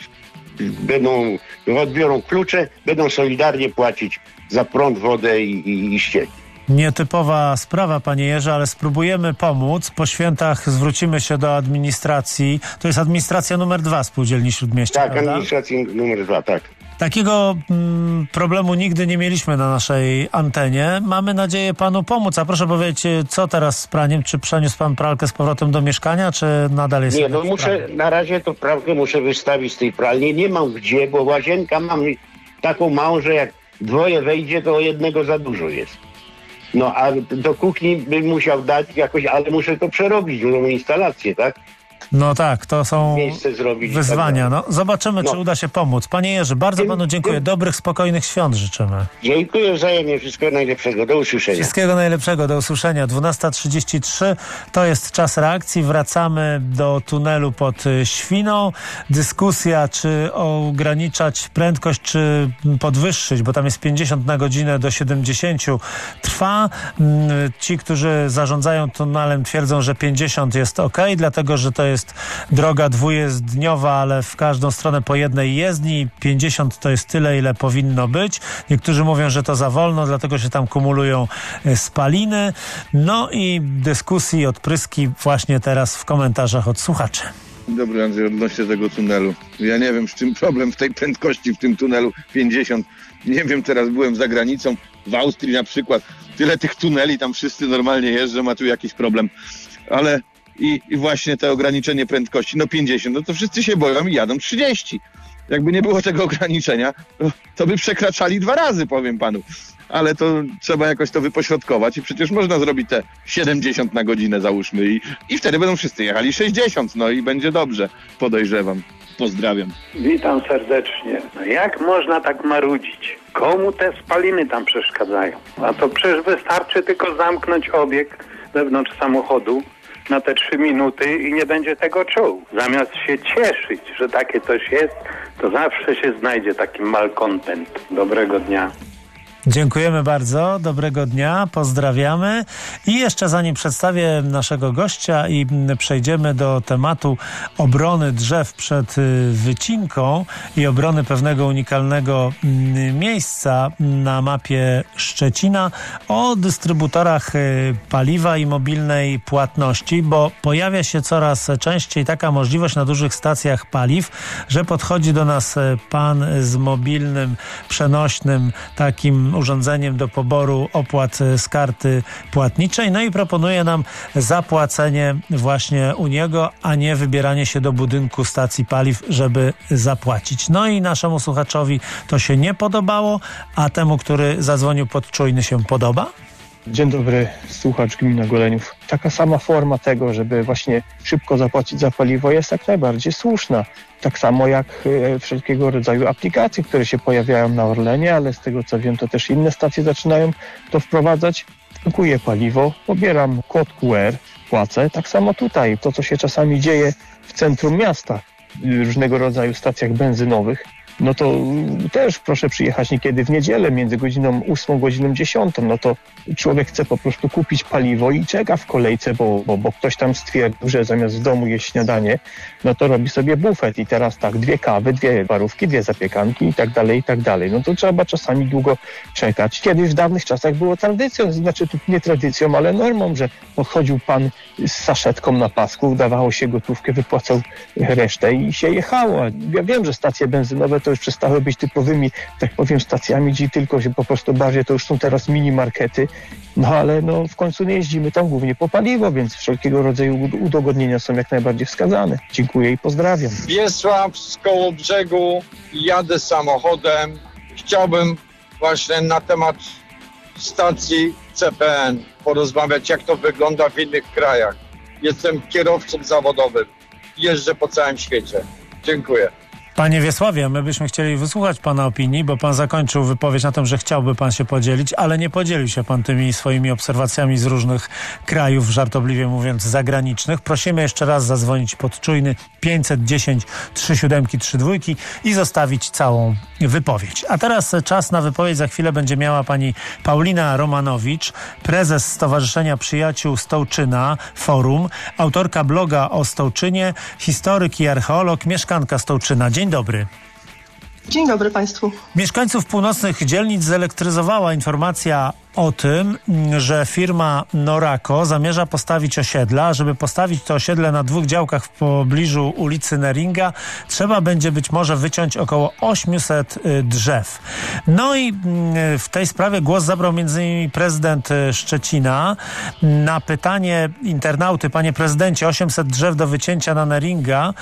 będą, odbiorą klucze, będą solidarnie płacić za prąd, wodę i, i, i ścieki. Nietypowa sprawa, panie Jerzy, ale spróbujemy pomóc. Po świętach zwrócimy się do administracji. To jest administracja numer dwa Spółdzielni Śródmieścia, Tak, prawda? administracji numer dwa, tak. Takiego mm, problemu nigdy nie mieliśmy na naszej antenie. Mamy nadzieję panu pomóc. A proszę powiedzieć, co teraz z praniem? Czy przeniósł pan pralkę z powrotem do mieszkania, czy nadal jest... Nie, no jednak w muszę, pralni? na razie to pralkę muszę wystawić z tej pralni. Nie mam gdzie, bo łazienka mam taką małą, że jak dwoje wejdzie, to jednego za dużo jest. No, a do kuchni bym musiał dać jakoś, ale muszę to przerobić, nową instalację, tak? No tak, to są Miejsce zrobić. i tak wyzwania. dalej. No, zobaczymy, czy No. uda się pomóc. Panie Jerzy, bardzo Dzień- panu dziękuję. dzień- Dobrych, spokojnych świąt życzymy. Dziękuję wzajemnie, wszystkiego najlepszego. Do usłyszenia. Wszystkiego najlepszego, do usłyszenia. dwunasta trzydzieści trzy to jest czas reakcji. Wracamy do tunelu pod y, Świną. Dyskusja, czy ograniczać prędkość, czy podwyższyć, bo tam jest pięćdziesiąt na godzinę do siedemdziesięciu, trwa. Mm, Ci, którzy zarządzają tunelem, twierdzą, że pięćdziesiąt jest ok, dlatego że to jest droga dwujezdniowa, ale w każdą stronę po jednej jezdni. pięćdziesiąt to jest tyle, ile powinno być. Niektórzy mówią, że to za wolno, dlatego się tam kumulują e, spaliny. No i dyskusji, odpryski właśnie teraz w komentarzach od słuchaczy. Dobry, Andrzej, odnośnie tego tunelu. Ja nie wiem, z czym problem w tej prędkości w tym tunelu pięćdziesiąt. Nie wiem, teraz byłem za granicą, w Austrii na przykład. Tyle tych tuneli, tam wszyscy normalnie jeżdżą, a tu jakiś problem. Ale i, i właśnie te ograniczenie prędkości, no pięćdziesiąt, no to wszyscy się boją i jadą trzydzieści. Jakby nie było tego ograniczenia, to, to by przekraczali dwa razy, powiem panu. Ale to trzeba jakoś to wypośrodkować i przecież można zrobić te siedemdziesiąt na godzinę, załóżmy, i, i wtedy będą wszyscy jechali sześćdziesiąt, no i będzie dobrze, podejrzewam. Pozdrawiam. Witam serdecznie. Jak można tak marudzić? Komu te spaliny tam przeszkadzają? A to przecież wystarczy tylko zamknąć obieg wewnątrz samochodu na te trzy minuty i nie będzie tego czuł. Zamiast się cieszyć, że takie coś jest, to zawsze się znajdzie taki malkontent. Dobrego dnia. Dziękujemy bardzo, dobrego dnia, pozdrawiamy. I jeszcze zanim przedstawię naszego gościa i przejdziemy do tematu obrony drzew przed wycinką i obrony pewnego unikalnego miejsca na mapie Szczecina, o dystrybutorach paliwa i mobilnej płatności, bo pojawia się coraz częściej taka możliwość na dużych stacjach paliw, że podchodzi do nas pan z mobilnym, przenośnym takim urządzeniem do poboru opłat z karty płatniczej, no i proponuje nam zapłacenie właśnie u niego, a nie wybieranie się do budynku stacji paliw, żeby zapłacić. No i naszemu słuchaczowi to się nie podobało, a temu, który zadzwonił pod czujny, się podoba? Dzień dobry, słuchacz gmina Goleniów. Taka sama forma tego, żeby właśnie szybko zapłacić za paliwo, jest jak najbardziej słuszna. Tak samo jak e, wszelkiego rodzaju aplikacje, które się pojawiają na Orlenie, ale z tego co wiem, to też inne stacje zaczynają to wprowadzać. Tankuję paliwo, pobieram kod Q R, płacę. Tak samo tutaj, to co się czasami dzieje w centrum miasta, w różnego rodzaju stacjach benzynowych, no to też proszę przyjechać niekiedy w niedzielę między godziną ósmą, godziną dziesiątą, no to człowiek chce po prostu kupić paliwo i czeka w kolejce, bo, bo, bo ktoś tam stwierdził, że zamiast w domu jeść śniadanie, no to robi sobie bufet i teraz tak, dwie kawy, dwie parówki, dwie zapiekanki i tak dalej, i tak dalej. No to trzeba czasami długo czekać. Kiedyś w dawnych czasach było tradycją, znaczy nie tradycją, ale normą, że podchodził pan z saszetką na pasku, dawało się gotówkę, wypłacał resztę i się jechało. Ja wiem, że stacje benzynowe to już przestały być typowymi, tak powiem, stacjami, gdzie tylko się po prostu bardziej to już są teraz mini markety, no ale no w końcu nie jeździmy tam głównie po paliwo, więc wszelkiego rodzaju udogodnienia są jak najbardziej wskazane. Dziękuję i pozdrawiam. Wiesław z Kołobrzegu, jadę samochodem. Chciałbym właśnie na temat stacji C P N porozmawiać, jak to wygląda w innych krajach. Jestem kierowcą zawodowym, jeżdżę po całym świecie. Dziękuję. Panie Wiesławie, my byśmy chcieli wysłuchać pana opinii, bo pan zakończył wypowiedź na tym, że chciałby pan się podzielić, ale nie podzielił się pan tymi swoimi obserwacjami z różnych krajów, żartobliwie mówiąc zagranicznych. Prosimy jeszcze raz zadzwonić pod czujny pięćset dziesięć trzy siedem trzy dwa i zostawić całą wypowiedź. A teraz czas na wypowiedź za chwilę będzie miała pani Paulina Romanowicz, prezes Stowarzyszenia Przyjaciół Stołczyna Forum, autorka bloga o Stołczynie, historyk i archeolog, mieszkanka Stołczyna. Dzień dobry. Dzień dobry Państwu. Mieszkańców północnych dzielnic zelektryzowała informacja o tym, że firma Norako zamierza postawić osiedla. Żeby postawić to osiedle na dwóch działkach w pobliżu ulicy Neringa, trzeba będzie być może wyciąć około osiemset drzew. No i w tej sprawie głos zabrał między innymi prezydent Szczecina. Na pytanie internauty: panie prezydencie, osiemset drzew do wycięcia na Neringa,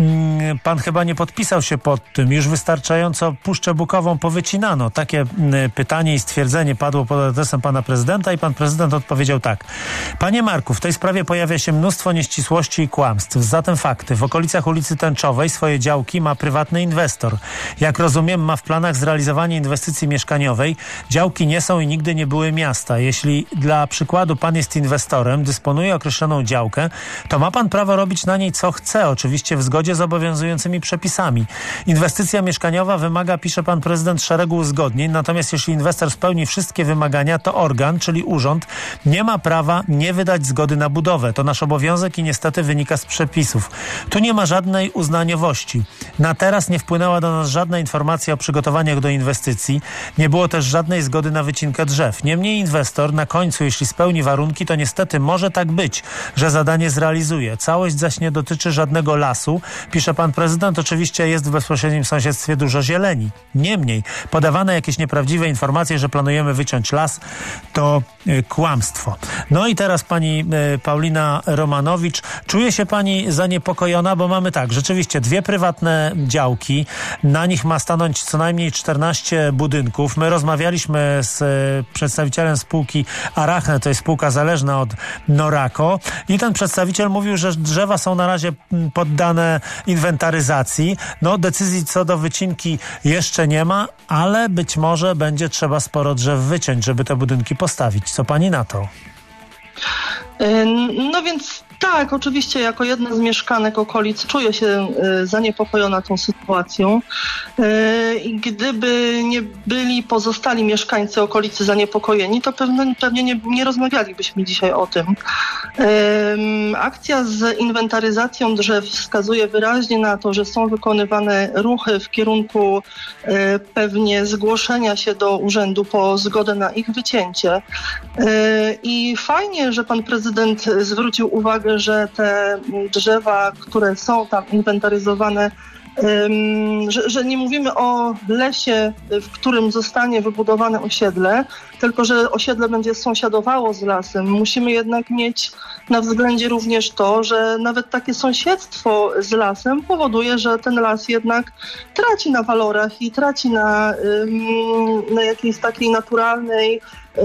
pan chyba nie podpisał się pod tym. Już wystarczająco Puszczę Bukową powycinano. Takie pytanie i stwierdzenie padło pod adresem pana prezydenta i pan prezydent odpowiedział tak: panie Marku, w tej sprawie pojawia się mnóstwo nieścisłości i kłamstw. Zatem fakty. W okolicach ulicy Tęczowej swoje działki ma prywatny inwestor. Jak rozumiem, ma w planach zrealizowanie inwestycji mieszkaniowej. Działki nie są i nigdy nie były miasta. Jeśli dla przykładu pan jest inwestorem, dysponuje określoną działkę, to ma pan prawo robić na niej co chce, oczywiście w zgodzie z obowiązującymi przepisami. Inwestycja mieszkaniowa wymaga, pisze pan prezydent, szeregu uzgodnień, natomiast jeśli inwestor spełni wszystkie wymagania, to organ, czyli urząd, nie ma prawa nie wydać zgody na budowę. To nasz obowiązek i niestety wynika z przepisów. Tu nie ma żadnej uznaniowości. Na teraz nie wpłynęła do nas żadna informacja o przygotowaniach do inwestycji. Nie było też żadnej zgody na wycinkę drzew. Niemniej inwestor na końcu, jeśli spełni warunki, to niestety może tak być, że zadanie zrealizuje. Całość zaś nie dotyczy żadnego lasu. Pisze pan prezydent, oczywiście jest w bezpośrednim sąsiedztwie dużo zieleni. Niemniej podawane jakieś nieprawdziwe informacje, że planujemy wyciąć las, to kłamstwo. No i teraz pani Paulina Romanowicz. Czuje się pani zaniepokojona, bo mamy tak, rzeczywiście dwie prywatne działki, na nich ma stanąć co najmniej czternaście budynków. My rozmawialiśmy z przedstawicielem spółki Arachne, to jest spółka zależna od Norako, i ten przedstawiciel mówił, że drzewa są na razie poddane inwentaryzacji. No, decyzji co do wycinki jeszcze nie ma, ale być może będzie trzeba sporo drzew wyciąć, żeby te budynki postawić. Co pani na to? No więc tak, oczywiście jako jedna z mieszkanek okolic czuję się y, zaniepokojona tą sytuacją y, i gdyby nie byli pozostali mieszkańcy okolicy zaniepokojeni, to pewnie, pewnie nie, nie rozmawialibyśmy dzisiaj o tym. Y, akcja z inwentaryzacją drzew wskazuje wyraźnie na to, że są wykonywane ruchy w kierunku y, pewnie zgłoszenia się do urzędu po zgodę na ich wycięcie. Y, I fajnie, że pan prezydent zwrócił uwagę, że te drzewa, które są tam inwentaryzowane, um, że, że nie mówimy o lesie, w którym zostanie wybudowane osiedle, tylko że osiedle będzie sąsiadowało z lasem. Musimy jednak mieć na względzie również to, że nawet takie sąsiedztwo z lasem powoduje, że ten las jednak traci na walorach i traci na, um, na jakiejś takiej naturalnej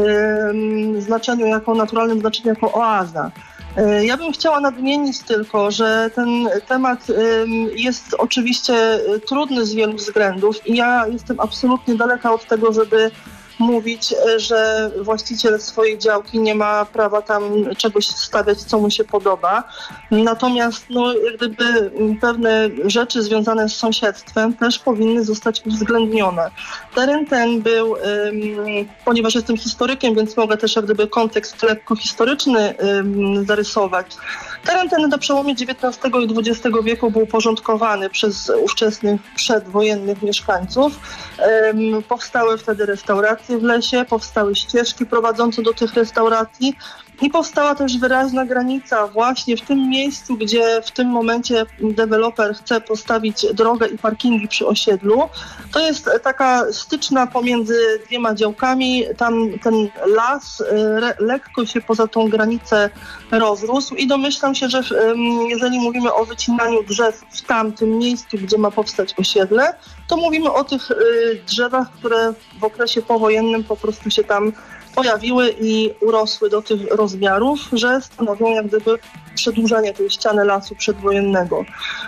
um, znaczeniu, jako naturalnym znaczeniu jako oaza. Ja bym chciała nadmienić tylko, że ten temat jest oczywiście trudny z wielu względów i ja jestem absolutnie daleka od tego, żeby mówić, że właściciel swojej działki nie ma prawa tam czegoś stawiać, co mu się podoba. Natomiast no, jak gdyby pewne rzeczy związane z sąsiedztwem też powinny zostać uwzględnione. Teren ten był, um, ponieważ jestem historykiem, więc mogę też jak gdyby kontekst lekko historyczny um, zarysować. Teren ten na przełomie dziewiętnastego i dwudziestego wieku był porządkowany przez ówczesnych przedwojennych mieszkańców. Um, powstały wtedy restauracje w lesie, powstały ścieżki prowadzące do tych restauracji i powstała też wyraźna granica właśnie w tym miejscu, gdzie w tym momencie deweloper chce postawić drogę i parkingi przy osiedlu. To jest taka styczna pomiędzy dwiema działkami. Tam ten las re, lekko się poza tą granicę rozrósł i domyślam się, że jeżeli mówimy o wycinaniu drzew w tamtym miejscu, gdzie ma powstać osiedle, to mówimy o tych drzewach, które w okresie powojennym po prostu się tam pojawiły i urosły do tych rozmiarów, że stanowią jak gdyby przedłużenie tej ściany lasu przedwojennego.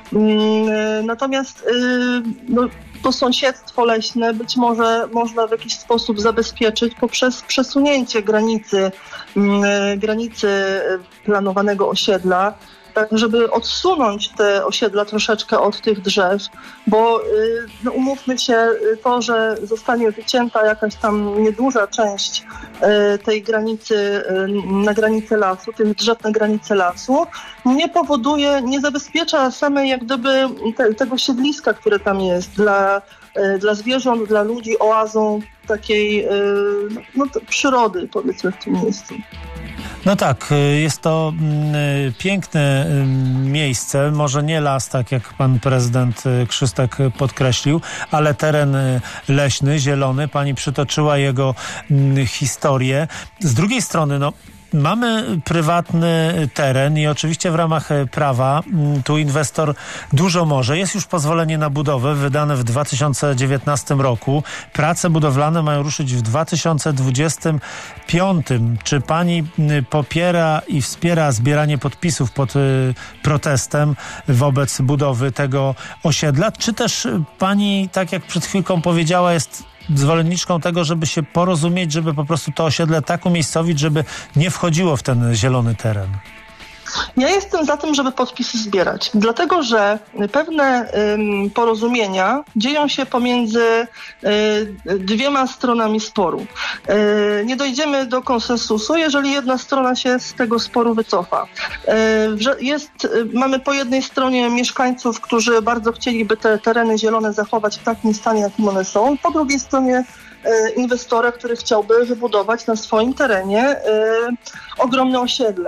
Natomiast no, to sąsiedztwo leśne być może można w jakiś sposób zabezpieczyć poprzez przesunięcie granicy, granicy planowanego osiedla, tak żeby odsunąć te osiedla troszeczkę od tych drzew, bo no, umówmy się, to, że zostanie wycięta jakaś tam nieduża część tej granicy, na granicy lasu, tych drzew na granicy lasu, nie powoduje, nie zabezpiecza samej jak gdyby te, tego siedliska, które tam jest dla, dla zwierząt, dla ludzi, oazą takiej no, przyrody, powiedzmy, w tym miejscu. No tak, jest to y, piękne y, miejsce, może nie las, tak jak pan prezydent Krzystek podkreślił, ale teren leśny, zielony. Pani przytoczyła jego y, historię. Z drugiej strony, no, mamy prywatny teren i oczywiście w ramach prawa tu inwestor dużo może. Jest już pozwolenie na budowę wydane w dwa tysiące dziewiętnastym roku. Prace budowlane mają ruszyć w dwa tysiące dwudziestym piątym. Czy pani popiera i wspiera zbieranie podpisów pod protestem wobec budowy tego osiedla? Czy też pani, tak jak przed chwilką powiedziała, jest zwolenniczką tego, żeby się porozumieć, żeby po prostu to osiedle tak umiejscowić, żeby nie wchodziło w ten zielony teren? Ja jestem za tym, żeby podpisy zbierać, dlatego że pewne ym, porozumienia dzieją się pomiędzy y, dwiema stronami sporu. Y, nie dojdziemy do konsensusu, jeżeli jedna strona się z tego sporu wycofa. Y, jest, y, mamy po jednej stronie mieszkańców, którzy bardzo chcieliby te tereny zielone zachować w takim stanie, jakim one są, po drugiej stronie y, inwestora, który chciałby wybudować na swoim terenie y, ogromne osiedle.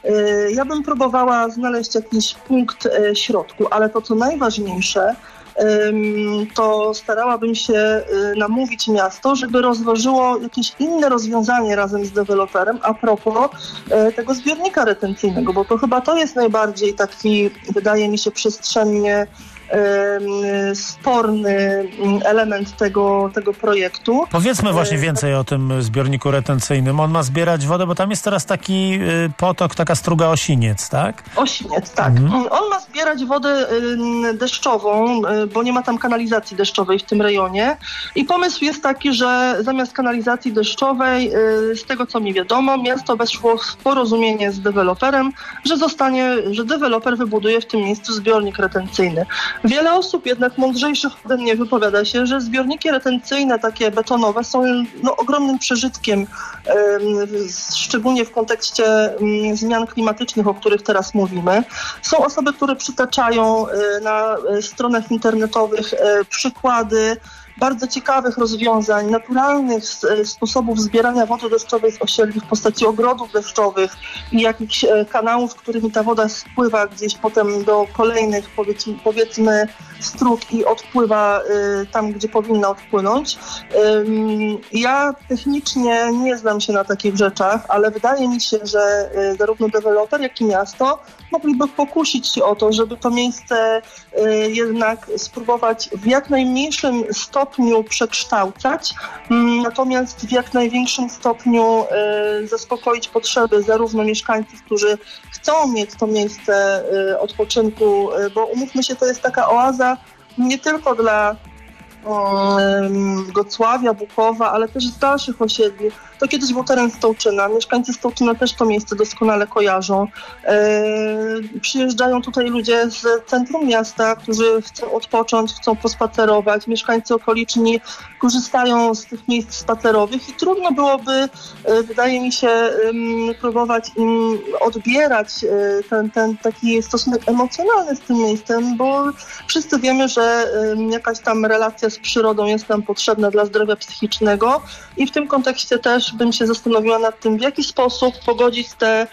Ja bym próbowała znaleźć jakiś punkt środku, ale to co najważniejsze, to starałabym się namówić miasto, żeby rozważyło jakieś inne rozwiązanie razem z deweloperem a propos tego zbiornika retencyjnego, bo to chyba to jest najbardziej taki, wydaje mi się, przestrzennie sporny element tego, tego projektu. Powiedzmy właśnie więcej o tym zbiorniku retencyjnym. On ma zbierać wodę, bo tam jest teraz taki potok, taka struga Osiniec, tak? Osiniec, tak. Mhm. On ma zbierać wodę deszczową, bo nie ma tam kanalizacji deszczowej w tym rejonie. I pomysł jest taki, że zamiast kanalizacji deszczowej, z tego co mi wiadomo, miasto weszło w porozumienie z deweloperem, że zostanie, że deweloper wybuduje w tym miejscu zbiornik retencyjny. Wiele osób jednak mądrzejszych ode mnie wypowiada się, że zbiorniki retencyjne, takie betonowe, są no, ogromnym przeżytkiem, yy, szczególnie w kontekście yy, zmian klimatycznych, o których teraz mówimy. Są osoby, które przytaczają yy, na yy, stronach internetowych yy, przykłady bardzo ciekawych rozwiązań, naturalnych sposobów zbierania wody deszczowej z osiedli w postaci ogrodów deszczowych i jakichś kanałów, którymi ta woda spływa gdzieś potem do kolejnych, powiedzmy, powiedzmy strug i odpływa y, tam, gdzie powinna odpłynąć. Ym, ja technicznie nie znam się na takich rzeczach, ale wydaje mi się, że y, zarówno deweloper, jak i miasto mogliby pokusić się o to, żeby to miejsce y, jednak spróbować w jak najmniejszym stopniu przekształcać, y, natomiast w jak największym stopniu y, zaspokoić potrzeby zarówno mieszkańców, którzy chcą mieć to miejsce y, odpoczynku, y, bo umówmy się, to jest taka oaza nie tylko dla Gocławia, Bukowa, ale też z dalszych osiedli. To kiedyś był teren Stołczyna. Mieszkańcy Stołczyna też to miejsce doskonale kojarzą. E, przyjeżdżają tutaj ludzie z centrum miasta, którzy chcą odpocząć, chcą pospacerować. Mieszkańcy okoliczni korzystają z tych miejsc spacerowych i trudno byłoby, e, wydaje mi się, e, próbować im odbierać e, ten, ten taki stosunek emocjonalny z tym miejscem, bo wszyscy wiemy, że e, jakaś tam relacja z przyrodą jest nam potrzebna dla zdrowia psychicznego i w tym kontekście też bym się zastanowiła nad tym, w jaki sposób pogodzić te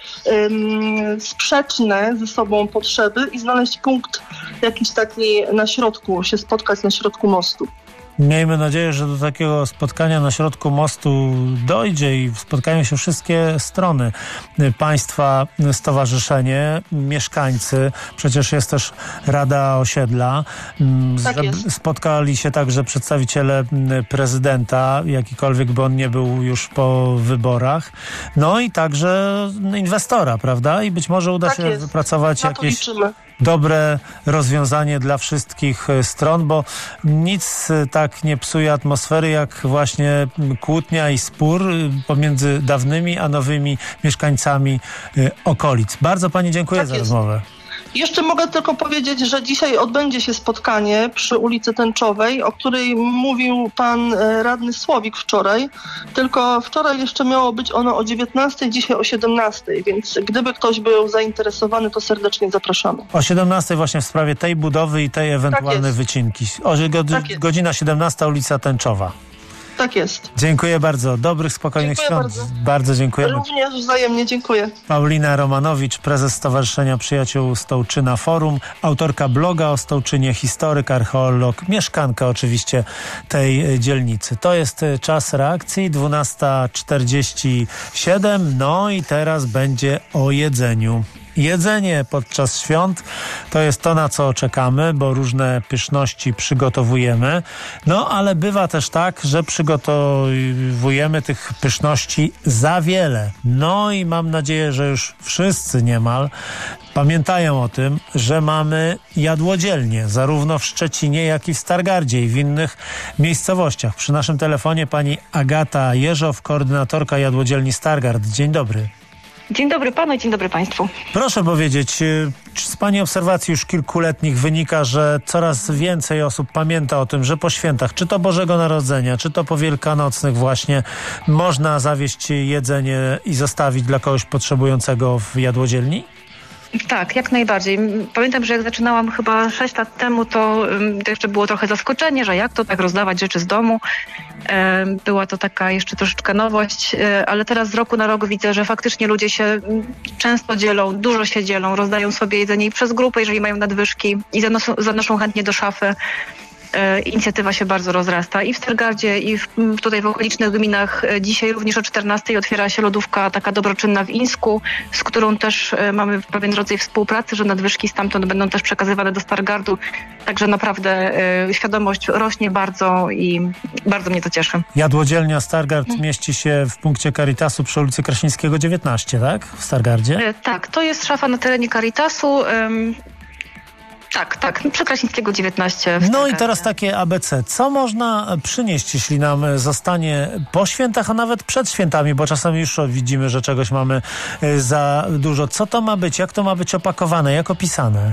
um, sprzeczne ze sobą potrzeby i znaleźć punkt jakiś taki na środku, się spotkać na środku mostu. Miejmy nadzieję, że do takiego spotkania na środku mostu dojdzie i spotkają się wszystkie strony państwa, stowarzyszenie, mieszkańcy. Przecież jest też Rada Osiedla. Tak jest. Spotkali się także przedstawiciele prezydenta, jakikolwiek by on nie był już po wyborach. No i także inwestora, prawda? I być może uda tak się jest. wypracować Na to jakieś liczymy. dobre rozwiązanie dla wszystkich stron, bo nic tak nie psuje atmosfery jak właśnie kłótnia i spór pomiędzy dawnymi a nowymi mieszkańcami okolic. Bardzo pani dziękuję tak za jest. rozmowę. Jeszcze mogę tylko powiedzieć, że dzisiaj odbędzie się spotkanie przy ulicy Tęczowej, o której mówił pan radny Słowik wczoraj, tylko wczoraj jeszcze miało być ono o dziewiętnastej, dzisiaj o siedemnastej, więc gdyby ktoś był zainteresowany, to serdecznie zapraszamy. O siedemnastej właśnie w sprawie tej budowy i tej ewentualnej tak wycinki. O, go, tak godzina siedemnasta, ulica Tęczowa. Tak jest. Dziękuję bardzo. Dobrych, spokojnych dziękuję świąt. Bardzo. bardzo dziękujemy. Również wzajemnie dziękuję. Paulina Romanowicz, prezes Stowarzyszenia Przyjaciół Stołczyna Forum, autorka bloga o Stołczynie, historyk, archeolog, mieszkanka oczywiście tej dzielnicy. To jest czas reakcji, dwunasta czterdzieści siedem, no i teraz będzie o jedzeniu. Jedzenie podczas świąt to jest to, na co czekamy, bo różne pyszności przygotowujemy. No, ale bywa też tak, że przygotowujemy tych pyszności za wiele. No i mam nadzieję, że już wszyscy niemal pamiętają o tym, że mamy jadłodzielnie, zarówno w Szczecinie, jak i w Stargardzie i w innych miejscowościach. Przy naszym telefonie pani Agata Jeżow, koordynatorka jadłodzielni Stargard. Dzień dobry. Dzień dobry panu i dzień dobry państwu. Proszę powiedzieć, czy z pani obserwacji już kilkuletnich wynika, że coraz więcej osób pamięta o tym, że po świętach, czy to Bożego Narodzenia, czy to po wielkanocnych właśnie, można zawieźć jedzenie i zostawić dla kogoś potrzebującego w jadłodzielni? Tak, jak najbardziej. Pamiętam, że jak zaczynałam chyba sześć lat temu, to, to jeszcze było trochę zaskoczenie, że jak to tak rozdawać rzeczy z domu. Była to taka jeszcze troszeczkę nowość, ale teraz z roku na rok widzę, że faktycznie ludzie się często dzielą, dużo się dzielą, rozdają sobie jedzenie i przez grupę, jeżeli mają nadwyżki i zanoszą, zanoszą chętnie do szafy. Inicjatywa się bardzo rozrasta i w Stargardzie, i w, tutaj w okolicznych gminach. Dzisiaj również o czternastej otwiera się lodówka taka dobroczynna w Insku, z którą też mamy pewien rodzaj współpracy, że nadwyżki stamtąd będą też przekazywane do Stargardu. Także naprawdę y, świadomość rośnie bardzo i bardzo mnie to cieszy. Jadłodzielnia Stargard hmm. mieści się w punkcie Caritasu przy ulicy Kraśnickiego dziewiętnaście, tak? W Stargardzie? Y, tak, to jest szafa na terenie Caritasu. Y, Tak, tak, przy Kraśnickiego dziewiętnaście. No i teraz takie A B C. Co można przynieść, jeśli nam zostanie po świętach, a nawet przed świętami, bo czasami już widzimy, że czegoś mamy za dużo. Co to ma być? Jak to ma być opakowane? Jak opisane?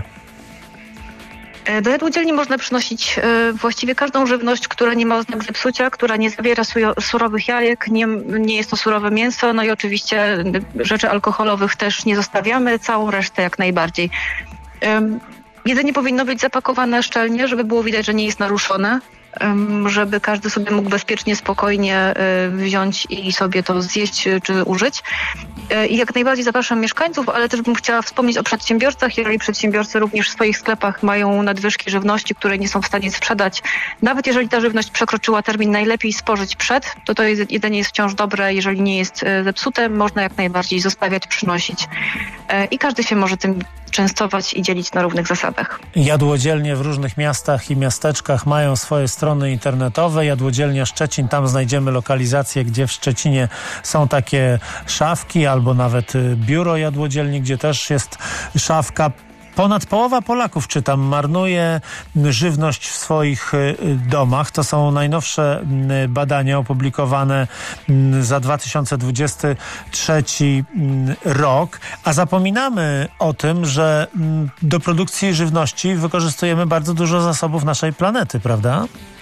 Do jadłodzielni można przynosić y, właściwie każdą żywność, która nie ma oznak zepsucia, która nie zawiera sujo, surowych jajek, nie, nie jest to surowe mięso, no i oczywiście rzeczy alkoholowych też nie zostawiamy, całą resztę jak najbardziej. Y, Jedzenie powinno być zapakowane szczelnie, żeby było widać, że nie jest naruszone, żeby każdy sobie mógł bezpiecznie, spokojnie wziąć i sobie to zjeść czy użyć. I jak najbardziej zapraszam mieszkańców, ale też bym chciała wspomnieć o przedsiębiorcach. Jeżeli przedsiębiorcy również w swoich sklepach mają nadwyżki żywności, które nie są w stanie sprzedać, nawet jeżeli ta żywność przekroczyła termin, najlepiej spożyć przed, to to jedzenie jest wciąż dobre, jeżeli nie jest zepsute, można jak najbardziej zostawiać, przynosić. I każdy się może tym częstować i dzielić na równych zasadach. Jadłodzielnie w różnych miastach i miasteczkach mają swoje strony internetowe. Jadłodzielnia Szczecin, tam znajdziemy lokalizację, gdzie w Szczecinie są takie szafki albo nawet biuro jadłodzielni, gdzie też jest szafka. Ponad połowa Polaków, czytam, marnuje żywność w swoich domach. To są najnowsze badania opublikowane za dwa tysiące dwudziesty trzeci rok. A zapominamy o tym, że do produkcji żywności wykorzystujemy bardzo dużo zasobów naszej planety, prawda?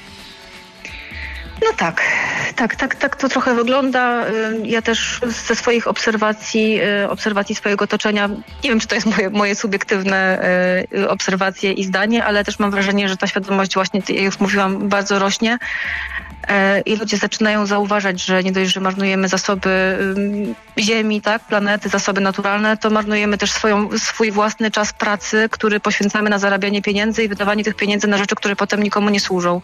No tak, tak, tak, tak to trochę wygląda. Ja też ze swoich obserwacji, obserwacji swojego otoczenia, nie wiem, czy to jest moje, moje subiektywne obserwacje i zdanie, ale też mam wrażenie, że ta świadomość właśnie, jak już mówiłam, bardzo rośnie i ludzie zaczynają zauważać, że nie dość, że marnujemy zasoby ziemi, tak, planety, zasoby naturalne, to marnujemy też swoją, swój własny czas pracy, który poświęcamy na zarabianie pieniędzy i wydawanie tych pieniędzy na rzeczy, które potem nikomu nie służą.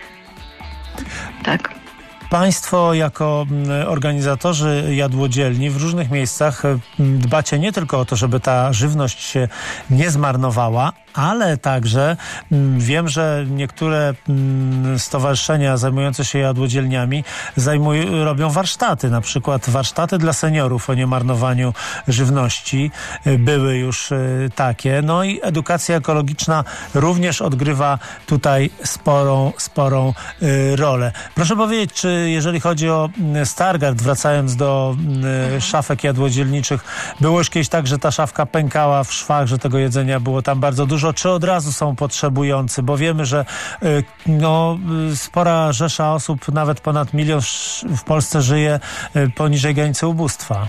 Tak. Państwo jako organizatorzy jadłodzielni w różnych miejscach dbacie nie tylko o to, żeby ta żywność się nie zmarnowała, ale także wiem, że niektóre stowarzyszenia zajmujące się jadłodzielniami zajmują, robią warsztaty, na przykład warsztaty dla seniorów o niemarnowaniu żywności. Były już takie. No i edukacja ekologiczna również odgrywa tutaj sporą, sporą rolę. Proszę powiedzieć, czy jeżeli chodzi o Stargard, wracając do szafek jadłodzielniczych, było już kiedyś tak, że ta szafka pękała w szwach, że tego jedzenia było tam bardzo dużo, czy od razu są potrzebujący? Bo wiemy, że no, spora rzesza osób, nawet ponad milion w Polsce żyje poniżej granicy ubóstwa.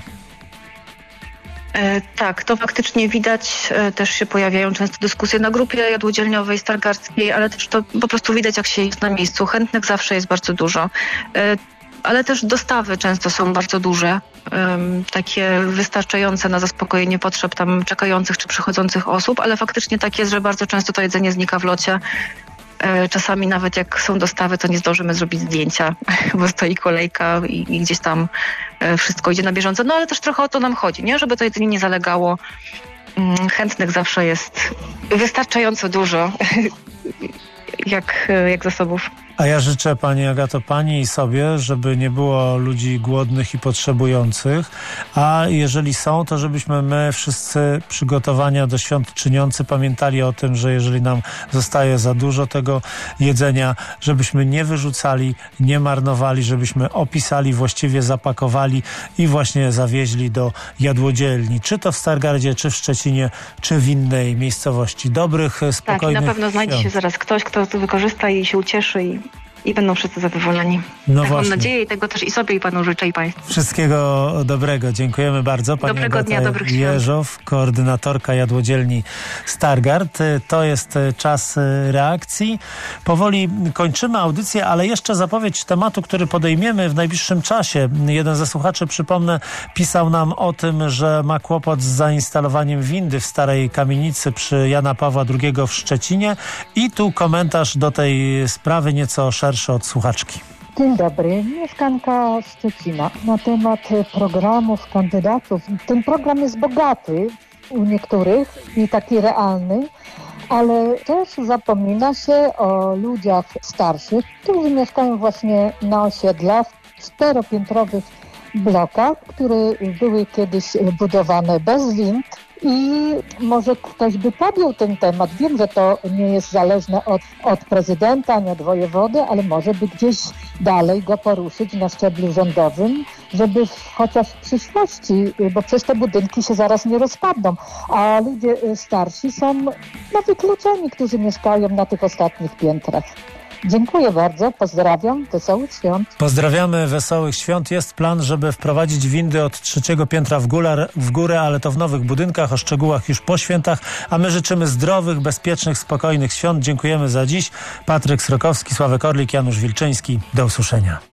E, tak, to faktycznie widać. E, też się pojawiają często dyskusje na grupie jadłodzielniowej, stargardzkiej, ale też to po prostu widać, jak się jest na miejscu. Chętnych zawsze jest bardzo dużo. E, ale też dostawy często są bardzo duże, um, takie wystarczające na zaspokojenie potrzeb tam czekających czy przychodzących osób, ale faktycznie tak jest, że bardzo często to jedzenie znika w locie. E, czasami nawet jak są dostawy, to nie zdążymy zrobić zdjęcia, bo stoi kolejka i, i gdzieś tam e, wszystko idzie na bieżąco. No ale też trochę o to nam chodzi, nie? Żeby to jedzenie nie zalegało. Mm, chętnych zawsze jest wystarczająco dużo, jak, jak zasobów. A ja życzę Pani Agato, Pani i sobie, żeby nie było ludzi głodnych i potrzebujących, a jeżeli są, to żebyśmy my wszyscy przygotowania do świąt czyniący pamiętali o tym, że jeżeli nam zostaje za dużo tego jedzenia, żebyśmy nie wyrzucali, nie marnowali, żebyśmy opisali, właściwie zapakowali i właśnie zawieźli do jadłodzielni, czy to w Stargardzie, czy w Szczecinie, czy w innej miejscowości. Dobrych, spokojnych Tak, na pewno znajdzie świąt. się zaraz ktoś, kto to wykorzysta i się ucieszy i i będą wszyscy zadowoleni. No tak właśnie. Mam nadzieję i tego też i sobie i panu życzę i państwu. Wszystkiego dobrego. Dziękujemy bardzo. Pani Dobrego Agata dnia, dobrych świąt. Jeżow, koordynatorka jadłodzielni Stargard. To jest czas reakcji. Powoli kończymy audycję, ale jeszcze zapowiedź tematu, który podejmiemy w najbliższym czasie. Jeden ze słuchaczy, przypomnę, pisał nam o tym, że ma kłopot z zainstalowaniem windy w starej kamienicy przy Jana Pawła drugiego w Szczecinie. I tu komentarz do tej sprawy nieco szerszy od słuchaczki. Dzień dobry, mieszkanka Szczecina. Na temat programów kandydatów. Ten program jest bogaty u niektórych i taki realny, ale też zapomina się o ludziach starszych, którzy mieszkają właśnie na osiedlach, czteropiętrowych blokach, które były kiedyś budowane bez wind. I może ktoś by podjął ten temat. Wiem, że to nie jest zależne od, od prezydenta, ani od wojewody, ale może by gdzieś dalej go poruszyć na szczeblu rządowym, żeby chociaż w przyszłości, bo przecież te budynki się zaraz nie rozpadną, a ludzie starsi są no, wykluczeni, którzy mieszkają na tych ostatnich piętrach. Dziękuję bardzo, pozdrawiam, wesołych świąt. Pozdrawiamy, wesołych świąt. Jest plan, żeby wprowadzić windy od trzeciego piętra w górę, w górę, ale to w nowych budynkach, o szczegółach już po świętach, a my życzymy zdrowych, bezpiecznych, spokojnych świąt. Dziękujemy za dziś. Patryk Srokowski, Sławek Orlik, Janusz Wilczyński. Do usłyszenia.